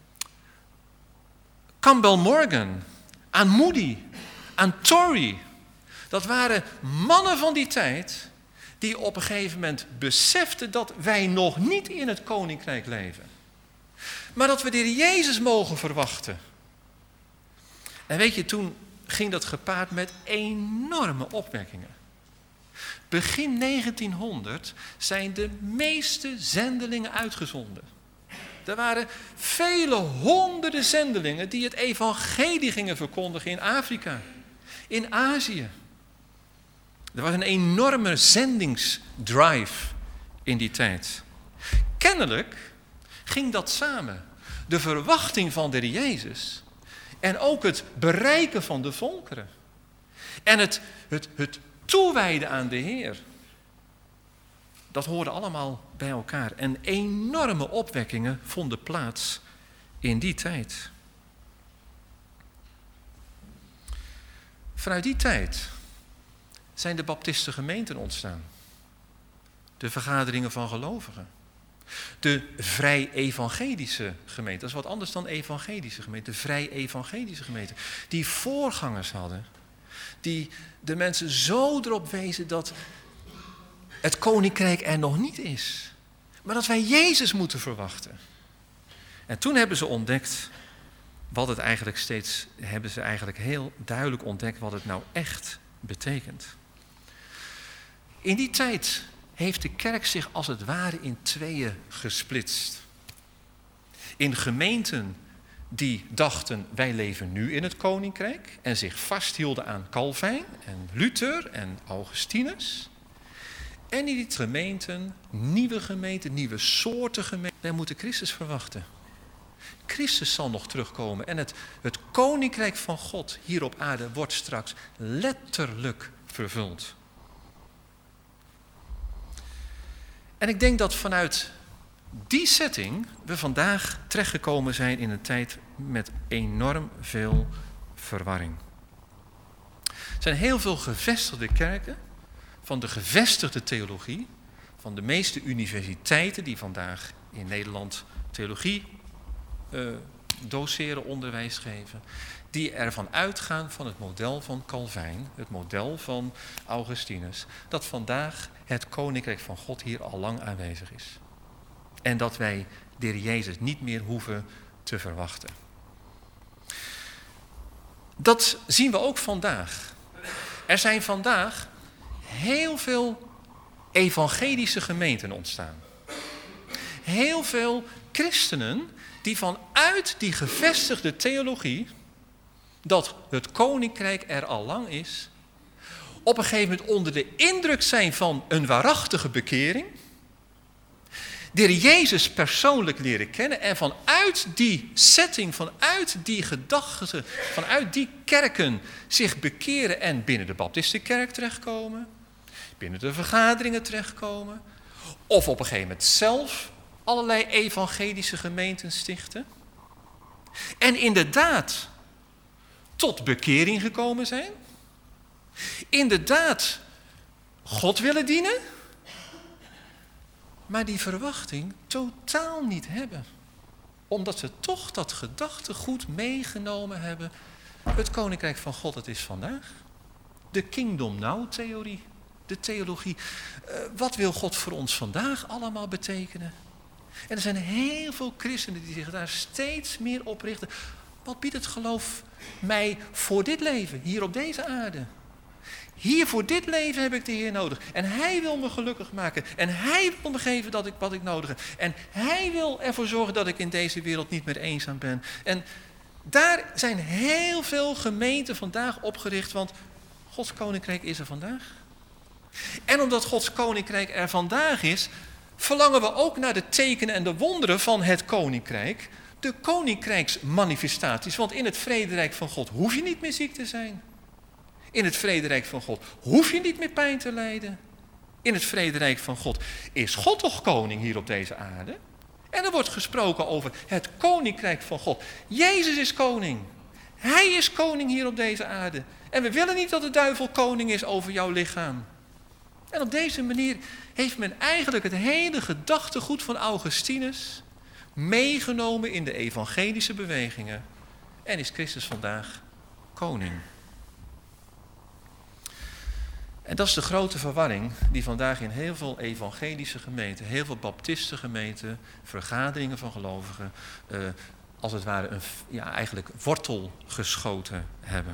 Campbell Morgan, aan Moody, aan Torrey. Dat waren mannen van die tijd die op een gegeven moment beseften dat wij nog niet in het koninkrijk leven. Maar dat we de Heer Jezus mogen verwachten. En weet je, toen ging dat gepaard met enorme opwekkingen. Begin negentienhonderd zijn de meeste zendelingen uitgezonden. Er waren vele honderden zendelingen die het evangelie gingen verkondigen in Afrika, in Azië. Er was een enorme zendingsdrive in die tijd. Kennelijk ging dat samen. De verwachting van de Heer Jezus en ook het bereiken van de volkeren. En het, het, het toewijden aan de Heer. Dat hoorde allemaal bij elkaar. En enorme opwekkingen vonden plaats in die tijd. Vanuit die tijd zijn de baptiste gemeenten ontstaan. De vergaderingen van gelovigen. De vrij-evangelische gemeente, dat is wat anders dan evangelische gemeente. De vrij-evangelische gemeente, die voorgangers hadden. Die de mensen zo erop wezen dat het koninkrijk er nog niet is. Maar dat wij Jezus moeten verwachten. En toen hebben ze ontdekt wat het eigenlijk steeds, hebben ze eigenlijk heel duidelijk ontdekt wat het nou echt betekent. In die tijd heeft de kerk zich als het ware in tweeën gesplitst. In gemeenten die dachten, wij leven nu in het koninkrijk en zich vasthielden aan Calvijn en Luther en Augustinus. En in die gemeenten, nieuwe gemeenten, nieuwe soorten gemeenten, wij moeten Christus verwachten. Christus zal nog terugkomen en het, het koninkrijk van God hier op aarde wordt straks letterlijk vervuld. En ik denk dat vanuit die setting we vandaag terechtgekomen zijn in een tijd met enorm veel verwarring. Er zijn heel veel gevestigde kerken, van de gevestigde theologie, van de meeste universiteiten die vandaag in Nederland theologie uh, doseren, onderwijs geven, die ervan uitgaan van het model van Calvijn, het model van Augustinus, dat vandaag het koninkrijk van God hier al lang aanwezig is. En dat wij de Heer Jezus niet meer hoeven te verwachten. Dat zien we ook vandaag. Er zijn vandaag heel veel evangelische gemeenten ontstaan. Heel veel christenen die vanuit die gevestigde theologie, dat het koninkrijk er al lang is, op een gegeven moment onder de indruk zijn van een waarachtige bekering, de Heer Jezus persoonlijk leren kennen en vanuit die setting, vanuit die gedachten, vanuit die kerken zich bekeren en binnen de Baptistenkerk terechtkomen, binnen de vergaderingen terechtkomen, of op een gegeven moment zelf allerlei evangelische gemeenten stichten. En inderdaad tot bekering gekomen zijn. Inderdaad God willen dienen. Maar die verwachting totaal niet hebben. Omdat ze toch dat gedachtegoed meegenomen hebben. Het koninkrijk van God, het is vandaag. De kingdom now theorie. De theologie. Uh, wat wil God voor ons vandaag allemaal betekenen? En er zijn heel veel christenen die zich daar steeds meer op richten. Wat biedt het geloof mij voor dit leven, hier op deze aarde? Hier voor dit leven heb ik de Heer nodig. En Hij wil me gelukkig maken. En Hij wil me geven dat ik, wat ik nodig heb. En Hij wil ervoor zorgen dat ik in deze wereld niet meer eenzaam ben. En daar zijn heel veel gemeenten vandaag opgericht. Want Gods koninkrijk is er vandaag. En omdat Gods koninkrijk er vandaag is, verlangen we ook naar de tekenen en de wonderen van het koninkrijk. De koninkrijksmanifestaties. Want in het vrederijk van God hoef je niet meer ziek te zijn. In het vrederijk van God hoef je niet meer pijn te lijden. In het vrederijk van God is God toch koning hier op deze aarde. En er wordt gesproken over het koninkrijk van God. Jezus is koning. Hij is koning hier op deze aarde. En we willen niet dat de duivel koning is over jouw lichaam. En op deze manier heeft men eigenlijk het hele gedachtegoed van Augustinus meegenomen in de evangelische bewegingen. En is Christus vandaag koning. En dat is de grote verwarring die vandaag in heel veel evangelische gemeenten, heel veel baptistengemeenten, vergaderingen van gelovigen, uh, als het ware een, ja, eigenlijk wortel geschoten hebben.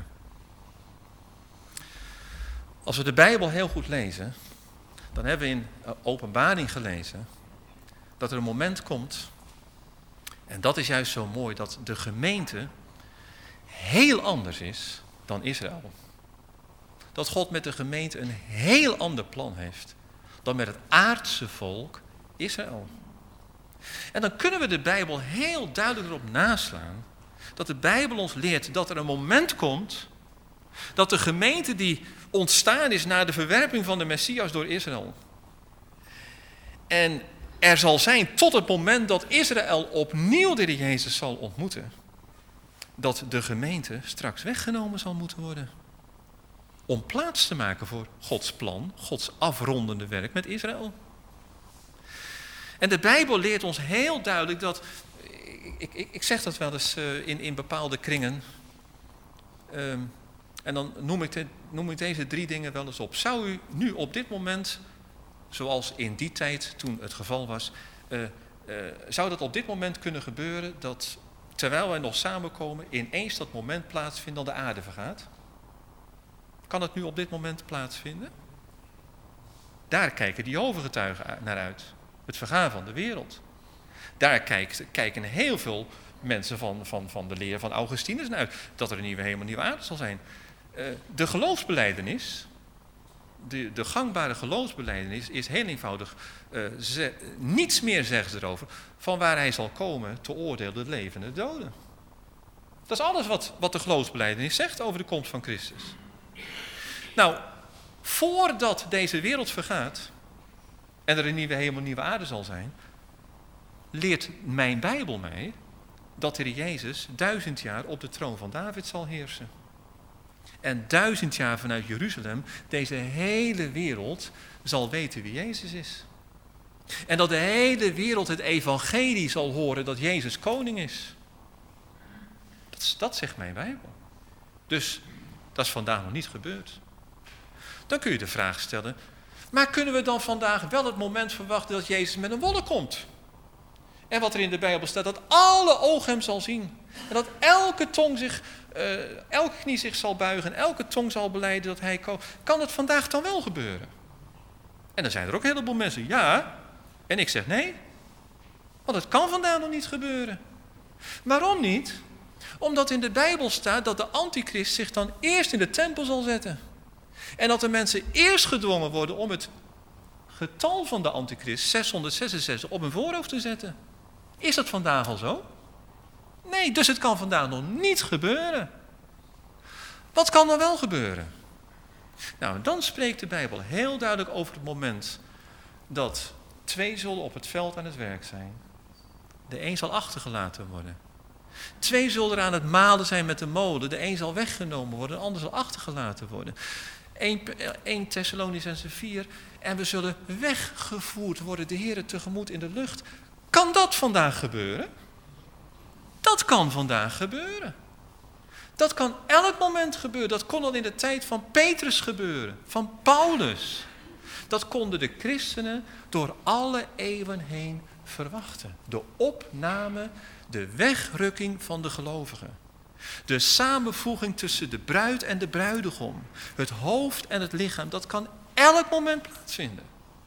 Als we de Bijbel heel goed lezen, dan hebben we in Openbaring gelezen dat er een moment komt, en dat is juist zo mooi, dat de gemeente heel anders is dan Israël. Dat God met de gemeente een heel ander plan heeft dan met het aardse volk Israël. En dan kunnen we de Bijbel heel duidelijk erop naslaan dat de Bijbel ons leert dat er een moment komt dat de gemeente die ontstaan is na de verwerping van de Messias door Israël. En er zal zijn tot het moment dat Israël opnieuw de Heer Jezus zal ontmoeten, dat de gemeente straks weggenomen zal moeten worden. Om plaats te maken voor Gods plan, Gods afrondende werk met Israël. En de Bijbel leert ons heel duidelijk dat, ik, ik, ik zeg dat wel eens uh, in, in bepaalde kringen, um, en dan noem ik, de, noem ik deze drie dingen wel eens op. Zou u nu op dit moment, zoals in die tijd toen het geval was, uh, uh, zou dat op dit moment kunnen gebeuren dat terwijl wij nog samenkomen ineens dat moment plaatsvindt dat de aarde vergaat? Kan het nu op dit moment plaatsvinden? Daar kijken die Jehovah-getuigen naar uit. Het vergaan van de wereld. Daar kijkt, kijken heel veel mensen van, van, van de leer van Augustinus naar uit. Dat er een nieuwe hemel, een nieuwe aarde zal zijn. Uh, de geloofsbelijdenis, de, de gangbare geloofsbelijdenis is heel eenvoudig. Uh, ze, niets meer zeggen ze erover van waar hij zal komen te oordelen de levenden en de doden. Dat is alles wat, wat de geloofsbelijdenis zegt over de komst van Christus. Nou, voordat deze wereld vergaat en er een nieuwe hemel, een nieuwe aarde zal zijn, leert mijn Bijbel mij dat de Heer Jezus duizend jaar op de troon van David zal heersen. En duizend jaar vanuit Jeruzalem deze hele wereld zal weten wie Jezus is. En dat de hele wereld het evangelie zal horen dat Jezus koning is. Dat, dat zegt mijn Bijbel. Dus dat is vandaag nog niet gebeurd. Dan kun je de vraag stellen, maar kunnen we dan vandaag wel het moment verwachten dat Jezus met een wolk komt? En wat er in de Bijbel staat, dat alle ogen hem zal zien. En dat elke tong zich, uh, elke knie zich zal buigen en elke tong zal belijden dat hij komt. Kan het vandaag dan wel gebeuren? En dan zijn er ook een heleboel mensen, ja. En ik zeg nee. Want het kan vandaag nog niet gebeuren. Waarom niet? Omdat in de Bijbel staat dat de antichrist zich dan eerst in de tempel zal zetten. En dat de mensen eerst gedwongen worden om het getal van de antichrist, zeshonderdzesenzestig, op hun voorhoofd te zetten. Is dat vandaag al zo? Nee, dus het kan vandaag nog niet gebeuren. Wat kan er wel gebeuren? Nou, dan spreekt de Bijbel heel duidelijk over het moment dat twee zullen op het veld aan het werk zijn. De een zal achtergelaten worden. Twee zullen er aan het malen zijn met de molen. De een zal weggenomen worden, de ander zal achtergelaten worden. Eerste Thessalonicenzen vier. En we zullen weggevoerd worden, de Heere tegemoet in de lucht. Kan dat vandaag gebeuren? Dat kan vandaag gebeuren. Dat kan elk moment gebeuren. Dat kon al in de tijd van Petrus gebeuren, van Paulus. Dat konden de christenen door alle eeuwen heen verwachten. De opname, de wegrukking van de gelovigen. De samenvoeging tussen de bruid en de bruidegom. Het hoofd en het lichaam. Dat kan elk moment plaatsvinden.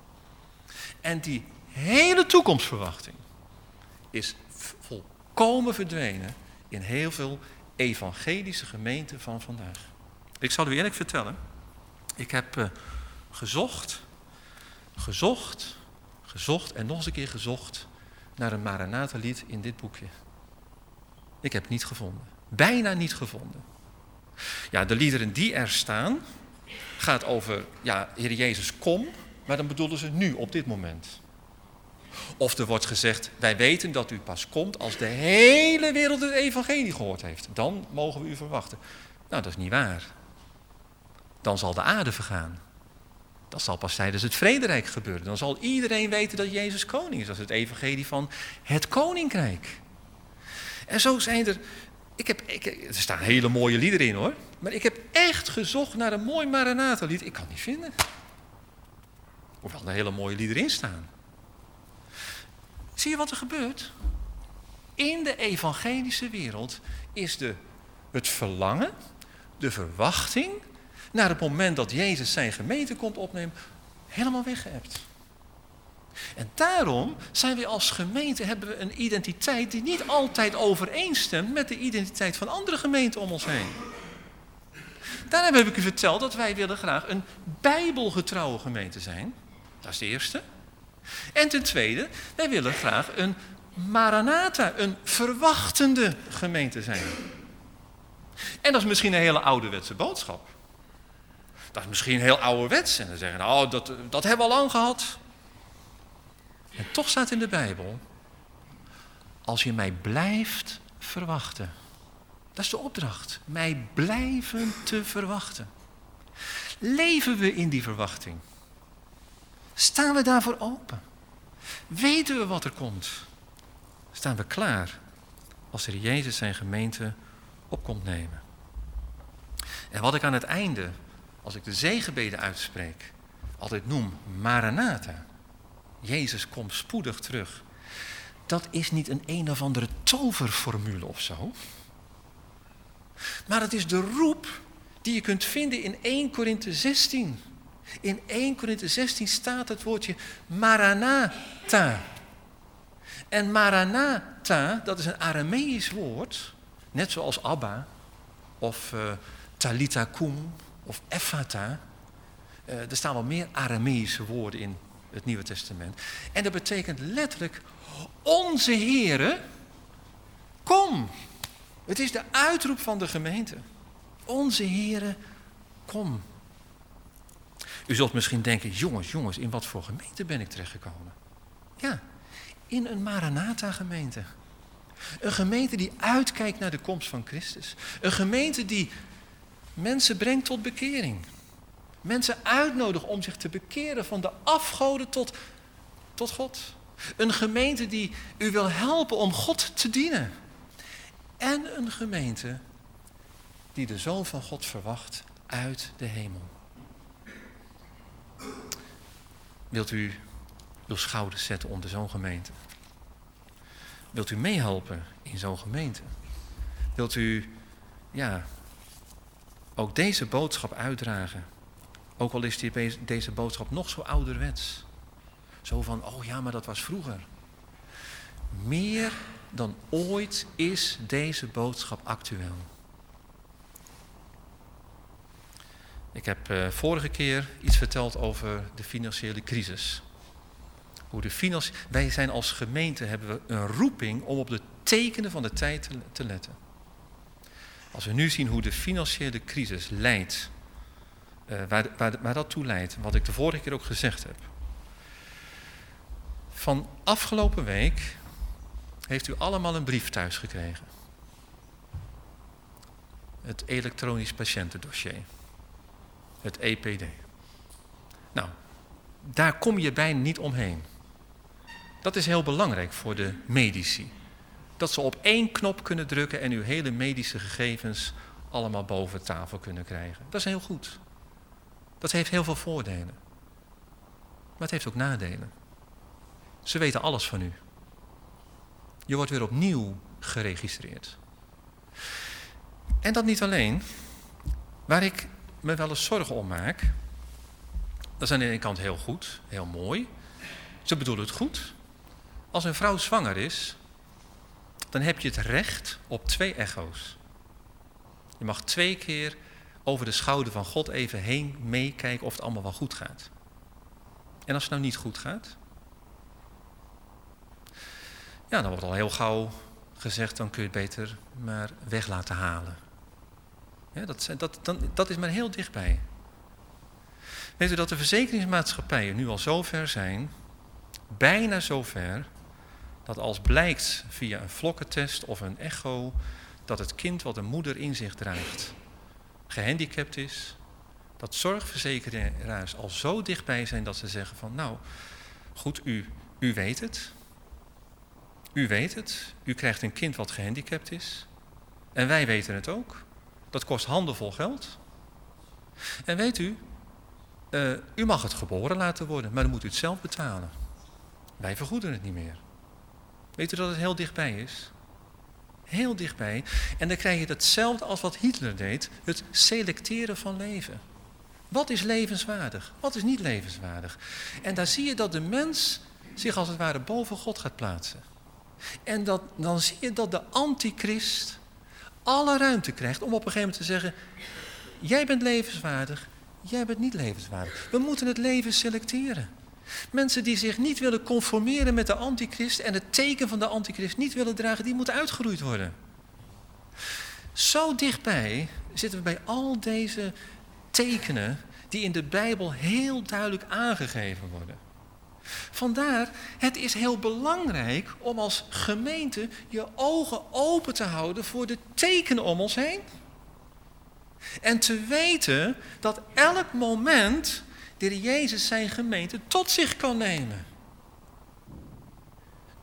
En die hele toekomstverwachting is volkomen verdwenen in heel veel evangelische gemeenten van vandaag. Ik zal u eerlijk vertellen. Ik heb uh, gezocht, gezocht, gezocht en nog eens een keer gezocht naar een Maranatha-lied in dit boekje. Ik heb het niet gevonden. Bijna niet gevonden. Ja, de liederen die er staan, gaat over, ja, Heer Jezus, kom, maar dan bedoelen ze nu, op dit moment. Of er wordt gezegd, wij weten dat u pas komt als de hele wereld het evangelie gehoord heeft. Dan mogen we u verwachten. Nou, dat is niet waar. Dan zal de aarde vergaan. Dat zal pas tijdens het vrederijk gebeuren. Dan zal iedereen weten dat Jezus koning is. Dat is het evangelie van het koninkrijk. En zo zijn er... Ik heb, ik, er staan hele mooie liederen in hoor. Maar ik heb echt gezocht naar een mooi Maranatha-lied. Ik kan het niet vinden. Hoewel er hele mooie liederen in staan. Zie je wat er gebeurt? In de evangelische wereld is de, het verlangen, de verwachting naar het moment dat Jezus zijn gemeente komt opnemen, helemaal weggeëpt. En daarom zijn we als gemeente, hebben we een identiteit die niet altijd overeenstemt met de identiteit van andere gemeenten om ons heen. Daarom heb ik u verteld dat wij willen graag een bijbelgetrouwe gemeente zijn. Dat is de eerste. En ten tweede, wij willen graag een Maranatha, een verwachtende gemeente zijn. En dat is misschien een hele ouderwetse boodschap. Dat is misschien heel ouderwets. En dan zeggen we, nou, dat, dat hebben we al lang gehad. En toch staat in de Bijbel, als je mij blijft verwachten. Dat is de opdracht, mij blijven te verwachten. Leven we in die verwachting? Staan we daarvoor open? Weten we wat er komt? Staan we klaar als er Jezus zijn gemeente op komt nemen? En wat ik aan het einde, als ik de zegenbeden uitspreek, altijd noem Maranatha. Jezus komt spoedig terug. Dat is niet een een of andere toverformule of zo. Maar het is de roep die je kunt vinden in eerste Korinthe zestien. In eerste Korinthe zestien staat het woordje Maranatha. En Maranatha, dat is een Arameïsch woord, net zoals Abba of uh, Talitha Kum of Ephata. Uh, er staan wel meer Arameïsche woorden in het Nieuwe Testament. En dat betekent letterlijk, onze Heere, kom. Het is de uitroep van de gemeente. Onze Heere, kom. U zult misschien denken, jongens, jongens, in wat voor gemeente ben ik terechtgekomen? Ja, in een Maranatha-gemeente. Een gemeente die uitkijkt naar de komst van Christus. Een gemeente die mensen brengt tot bekering. Mensen uitnodigt om zich te bekeren van de afgoden tot, tot God. Een gemeente die u wil helpen om God te dienen. En een gemeente die de Zoon van God verwacht uit de hemel. Wilt u uw schouders zetten onder zo'n gemeente? Wilt u meehelpen in zo'n gemeente? Wilt u, ja, ook deze boodschap uitdragen? Ook al is die, deze boodschap nog zo ouderwets. Zo van, oh ja, maar dat was vroeger. Meer dan ooit is deze boodschap actueel. Ik heb uh, vorige keer iets verteld over de financiële crisis. Hoe de financi- Wij zijn als gemeente, hebben we een roeping om op de tekenen van de tijd te, te letten. Als we nu zien hoe de financiële crisis leidt, uh, waar, waar, waar dat toe leidt, wat ik de vorige keer ook gezegd heb. Van afgelopen week heeft u allemaal een brief thuis gekregen. Het elektronisch patiëntendossier. Het E P D. Nou, daar kom je bijna niet omheen. Dat is heel belangrijk voor de medici. Dat ze op één knop kunnen drukken en uw hele medische gegevens allemaal boven tafel kunnen krijgen. Dat is heel goed. Dat heeft heel veel voordelen. Maar het heeft ook nadelen. Ze weten alles van u. Je wordt weer opnieuw geregistreerd. En dat niet alleen. Waar ik me wel eens zorgen om maak. Dat is aan de ene kant heel goed, heel mooi. Ze bedoelen het goed. Als een vrouw zwanger is, dan heb je het recht op twee echo's. Je mag twee keer over de schouder van God even heen meekijken of het allemaal wel goed gaat. En als het nou niet goed gaat, ja, dan wordt al heel gauw gezegd, dan kun je het beter maar weg laten halen. Ja, dat, dat, dan, dat is maar heel dichtbij. Weet u dat de verzekeringsmaatschappijen nu al zo ver zijn, bijna zo ver, dat als blijkt via een vlokkentest of een echo, dat het kind wat de moeder in zich draagt gehandicapt is, dat zorgverzekeraars al zo dichtbij zijn dat ze zeggen van, nou, goed, u, u weet het. U weet het. U krijgt een kind wat gehandicapt is. En wij weten het ook. Dat kost handenvol geld. En weet u, uh, u mag het geboren laten worden, maar dan moet u het zelf betalen. Wij vergoeden het niet meer. Weet u dat het heel dichtbij is? Heel dichtbij. En dan krijg je hetzelfde als wat Hitler deed, het selecteren van leven. Wat is levenswaardig? Wat is niet levenswaardig? En daar zie je dat de mens zich als het ware boven God gaat plaatsen. En dat, dan zie je dat de antichrist alle ruimte krijgt om op een gegeven moment te zeggen, jij bent levenswaardig, jij bent niet levenswaardig. We moeten het leven selecteren. Mensen die zich niet willen conformeren met de antichrist en het teken van de antichrist niet willen dragen, die moeten uitgeroeid worden. Zo dichtbij zitten we bij al deze tekenen die in de Bijbel heel duidelijk aangegeven worden. Vandaar, het is heel belangrijk om als gemeente je ogen open te houden voor de tekenen om ons heen. En te weten dat elk moment de Heer Jezus zijn gemeente tot zich kan nemen.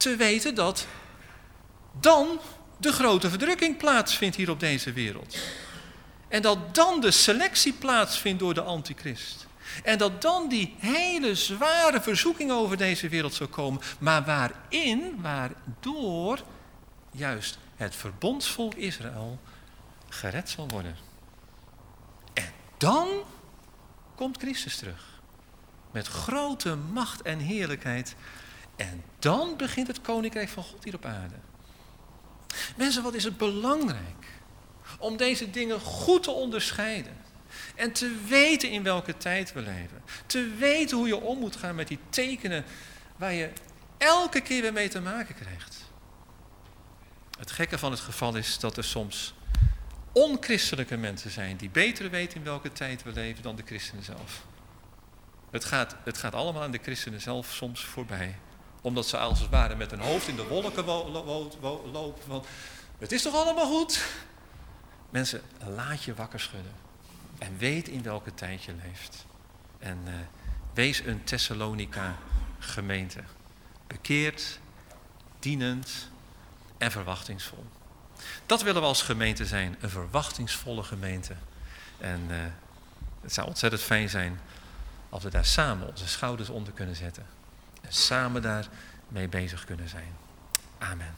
te weten dat dan de grote verdrukking plaatsvindt hier op deze wereld. En dat dan de selectie plaatsvindt door de antichrist. En dat dan die hele zware verzoeking over deze wereld zal komen. Maar waarin, waardoor juist het verbondsvolk Israël gered zal worden. En dan komt Christus terug. Met grote macht en heerlijkheid. En dan begint het koninkrijk van God hier op aarde. Mensen, wat is het belangrijk om deze dingen goed te onderscheiden. En te weten in welke tijd we leven. Te weten hoe je om moet gaan met die tekenen waar je elke keer weer mee te maken krijgt. Het gekke van het geval is dat er soms onchristelijke mensen zijn die beter weten in welke tijd we leven dan de christenen zelf. Het gaat, het gaat allemaal aan de christenen zelf soms voorbij. Omdat ze als het ware met hun hoofd in de wolken wo- lo- wo- lopen. Van, het is toch allemaal goed? Mensen, laat je wakker schudden. En weet in welke tijd je leeft. En uh, wees een Thessalonica gemeente. Bekeerd, dienend en verwachtingsvol. Dat willen we als gemeente zijn. Een verwachtingsvolle gemeente. En uh, het zou ontzettend fijn zijn als we daar samen onze schouders onder kunnen zetten. En samen daarmee bezig kunnen zijn. Amen.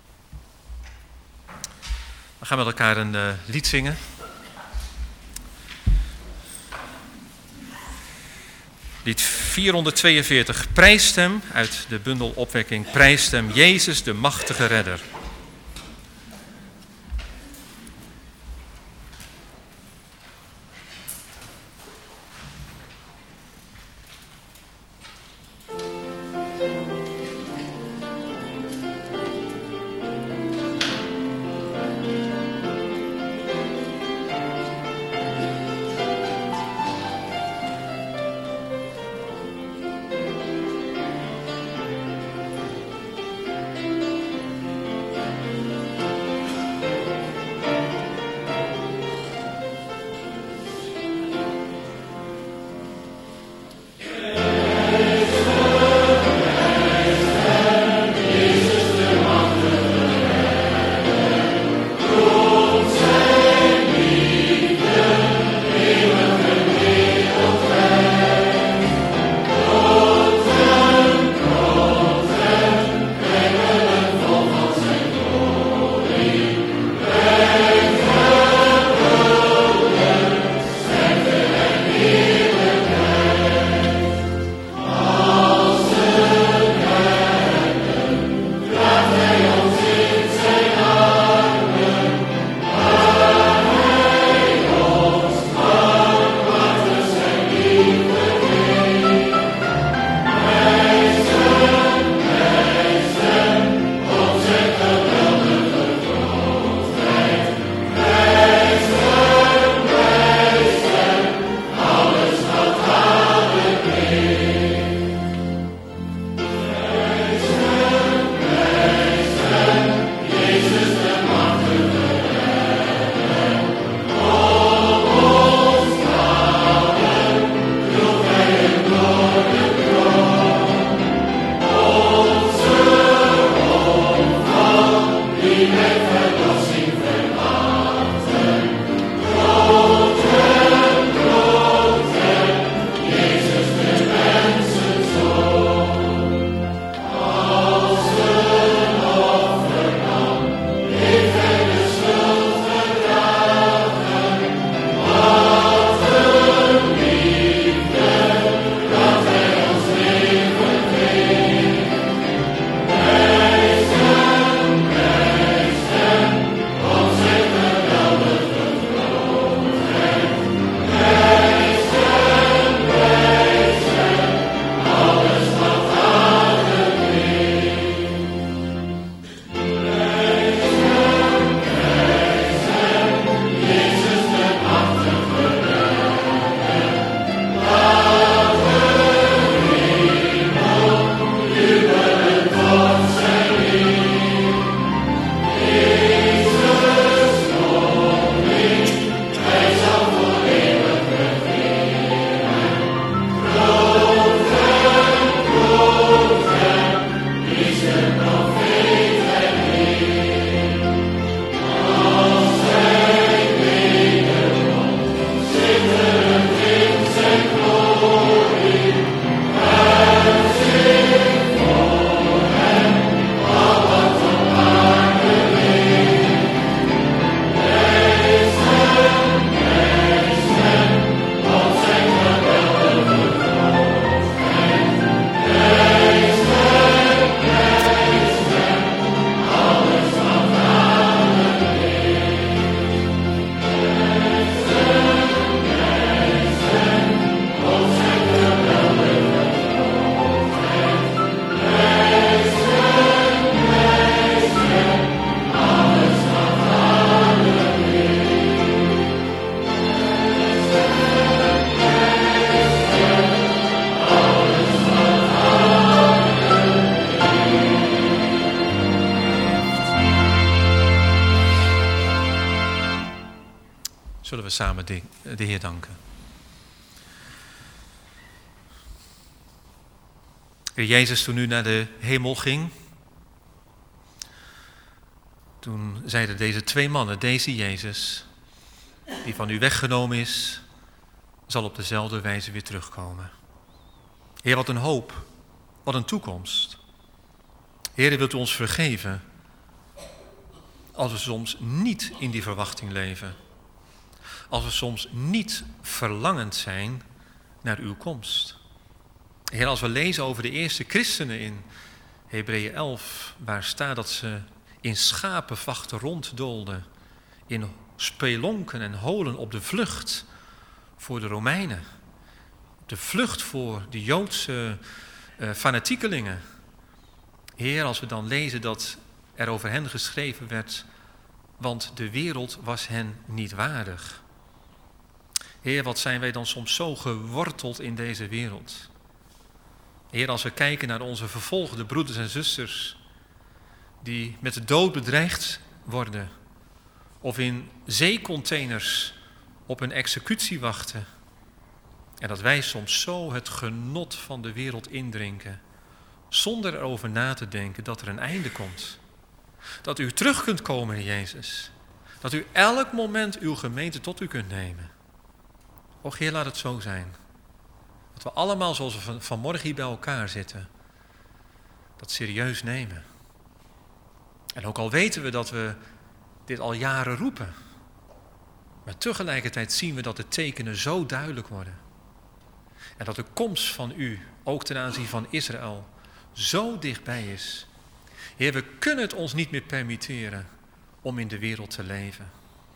We gaan met elkaar een uh, lied zingen. Lied vierhonderdtweeënveertig. Prijst hem uit de bundel Opwekking. Prijst hem, Jezus, de machtige redder. Zullen we samen de, de Heer danken. Heer Jezus, toen u naar de hemel ging, toen zeiden deze twee mannen, deze Jezus, die van u weggenomen is, zal op dezelfde wijze weer terugkomen. Heer, wat een hoop, wat een toekomst. Heer, wilt u ons vergeven als we soms niet in die verwachting leven. Als we soms niet verlangend zijn naar uw komst. Heer, als we lezen over de eerste christenen in Hebreeën elf, waar staat dat ze in schapenvachten ronddoolden, in spelonken en holen op de vlucht voor de Romeinen. Op de vlucht voor de Joodse uh, fanatiekelingen. Heer, als we dan lezen dat er over hen geschreven werd, want de wereld was hen niet waardig. Heer, wat zijn wij dan soms zo geworteld in deze wereld. Heer, als we kijken naar onze vervolgde broeders en zusters die met de dood bedreigd worden of in zeecontainers op een executie wachten en dat wij soms zo het genot van de wereld indrinken zonder erover na te denken dat er een einde komt. Dat u terug kunt komen, Heer Jezus. Dat u elk moment uw gemeente tot u kunt nemen. Och Heer, laat het zo zijn. Dat we allemaal zoals we van, vanmorgen hier bij elkaar zitten, dat serieus nemen. En ook al weten we dat we dit al jaren roepen, maar tegelijkertijd zien we dat de tekenen zo duidelijk worden. En dat de komst van u, ook ten aanzien van Israël, zo dichtbij is. Heer, we kunnen het ons niet meer permitteren om in de wereld te leven.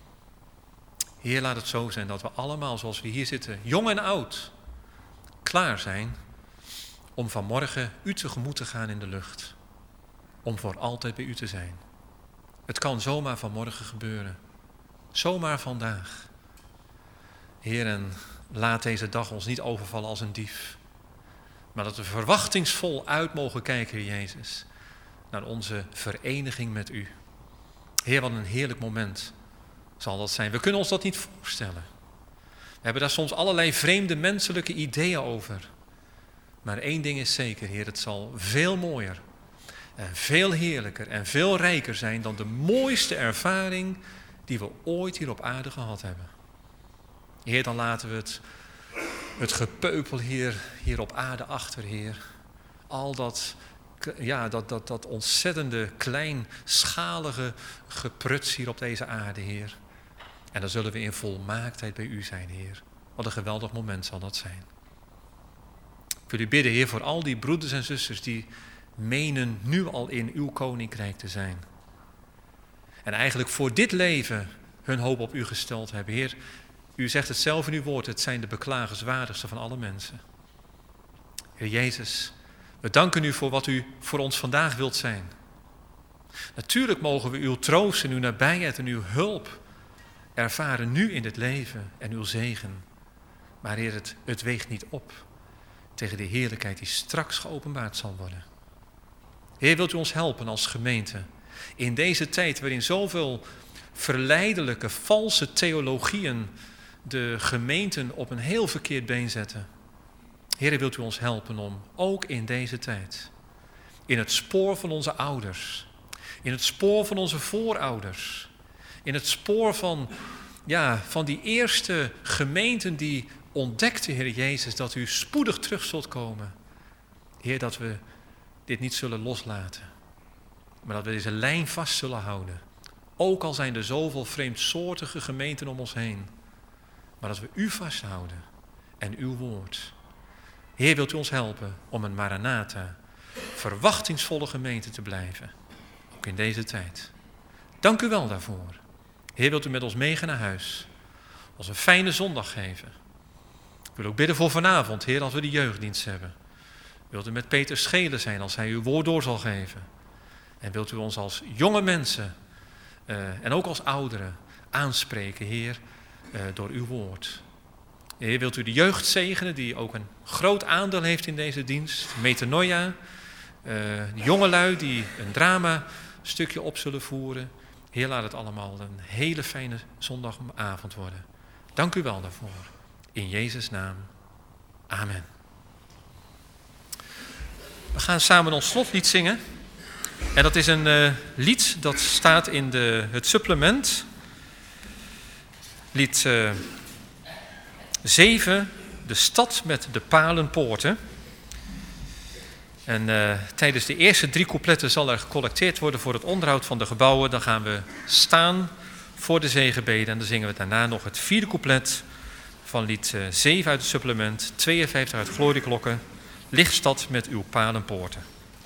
Heer, laat het zo zijn dat we allemaal, zoals we hier zitten, jong en oud, klaar zijn om vanmorgen u tegemoet te gaan in de lucht. Om voor altijd bij u te zijn. Het kan zomaar vanmorgen gebeuren. Zomaar vandaag. Heer, en laat deze dag ons niet overvallen als een dief. Maar dat we verwachtingsvol uit mogen kijken, Heer Jezus, naar onze vereniging met u. Heer, wat een heerlijk moment zal dat zijn. We kunnen ons dat niet voorstellen. We hebben daar soms allerlei vreemde menselijke ideeën over. Maar één ding is zeker, Heer, het zal veel mooier en veel heerlijker en veel rijker zijn dan de mooiste ervaring die we ooit hier op aarde gehad hebben. Heer, dan laten we het, het gepeupel hier, hier op aarde achter, Heer. Al dat, ja, dat, dat, dat ontzettende, kleinschalige gepruts hier op deze aarde, Heer. En dan zullen we in volmaaktheid bij u zijn, Heer. Wat een geweldig moment zal dat zijn. Ik wil u bidden, Heer, voor al die broeders en zusters die menen nu al in uw koninkrijk te zijn. En eigenlijk voor dit leven hun hoop op u gesteld hebben. Heer, u zegt het zelf in uw woord, het zijn de beklagenswaardigste van alle mensen. Heer Jezus, we danken u voor wat u voor ons vandaag wilt zijn. Natuurlijk mogen we uw troost en uw nabijheid en uw hulp ervaren nu in dit leven en uw zegen. Maar Heer, het, het weegt niet op tegen de heerlijkheid die straks geopenbaard zal worden. Heer, wilt u ons helpen als gemeente in deze tijd waarin zoveel verleidelijke, valse theologieën de gemeenten op een heel verkeerd been zetten. Heer, wilt u ons helpen om ook in deze tijd, in het spoor van onze ouders, in het spoor van onze voorouders, in het spoor van, ja, van die eerste gemeenten die ontdekten, Heer Jezus, dat u spoedig terug zult komen. Heer, dat we dit niet zullen loslaten, maar dat we deze lijn vast zullen houden. Ook al zijn er zoveel vreemdsoortige gemeenten om ons heen, maar dat we u vasthouden en uw woord. Heer, wilt u ons helpen om een Maranatha, verwachtingsvolle gemeente te blijven, ook in deze tijd. Dank u wel daarvoor. Heer, wilt u met ons meegaan naar huis, ons een fijne zondag geven. Ik wil ook bidden voor vanavond, Heer, als we de jeugddienst hebben. Wilt u met Peter Schelen zijn als hij uw woord door zal geven. En wilt u ons als jonge mensen uh, en ook als ouderen aanspreken, Heer, uh, door uw woord. Heer, wilt u de jeugd zegenen die ook een groot aandeel heeft in deze dienst. Metanoia, uh, de jongelui die een drama stukje op zullen voeren. Heer, laat het allemaal een hele fijne zondagavond worden. Dank u wel daarvoor. In Jezus' naam. Amen. We gaan samen ons slotlied zingen. En dat is een uh, lied dat staat in de, het supplement. Lied uh, zeven, de stad met de palenpoorten. En uh, tijdens de eerste drie coupletten zal er gecollecteerd worden voor het onderhoud van de gebouwen. Dan gaan we staan voor de zegenbeden en dan zingen we daarna nog het vierde couplet van lied uh, zeven uit het supplement, tweeënvijftig uit Glorieklokken, Lichtstad met uw palenpoorten.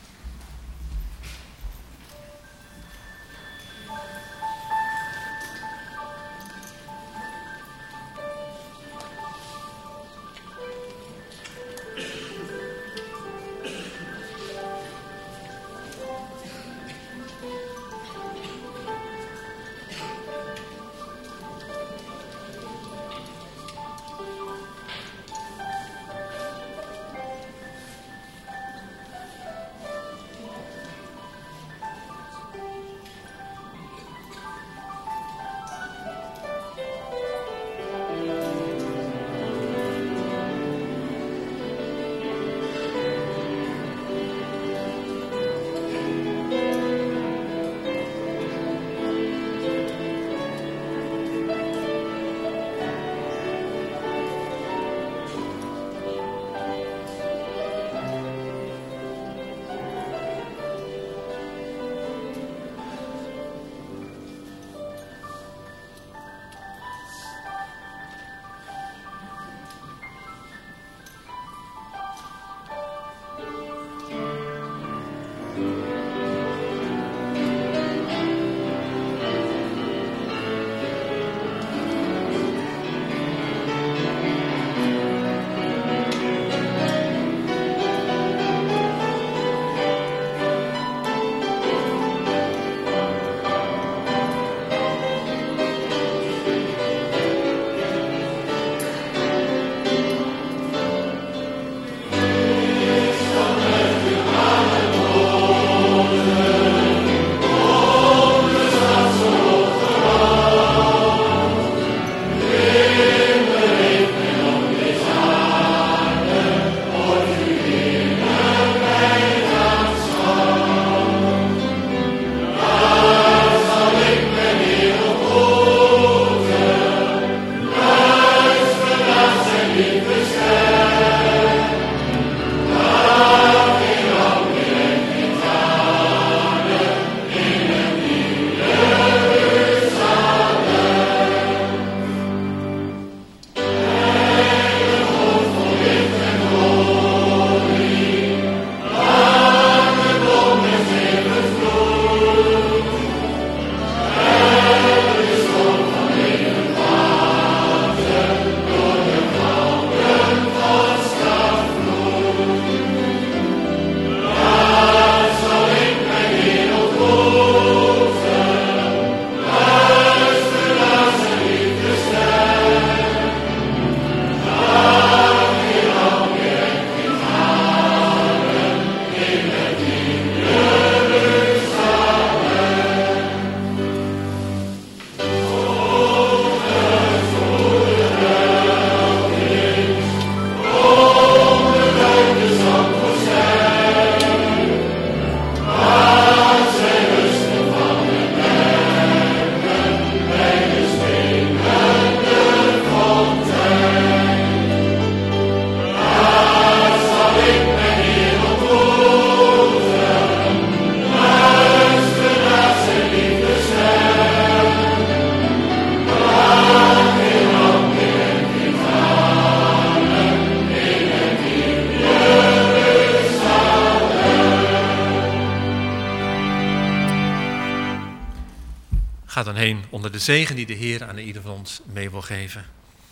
Ga dan heen onder de zegen die de Heer aan ieder van ons mee wil geven.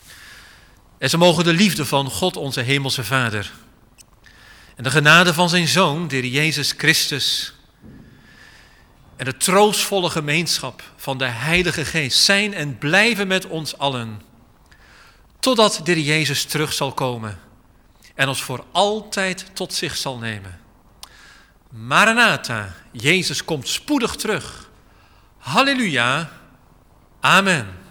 En ze mogen de liefde van God onze hemelse Vader en de genade van zijn Zoon, de Heer Jezus Christus, en de troostvolle gemeenschap van de Heilige Geest zijn en blijven met ons allen, totdat de Heer Jezus terug zal komen en ons voor altijd tot zich zal nemen. Maranatha, Jezus komt spoedig terug. Halleluja, amen.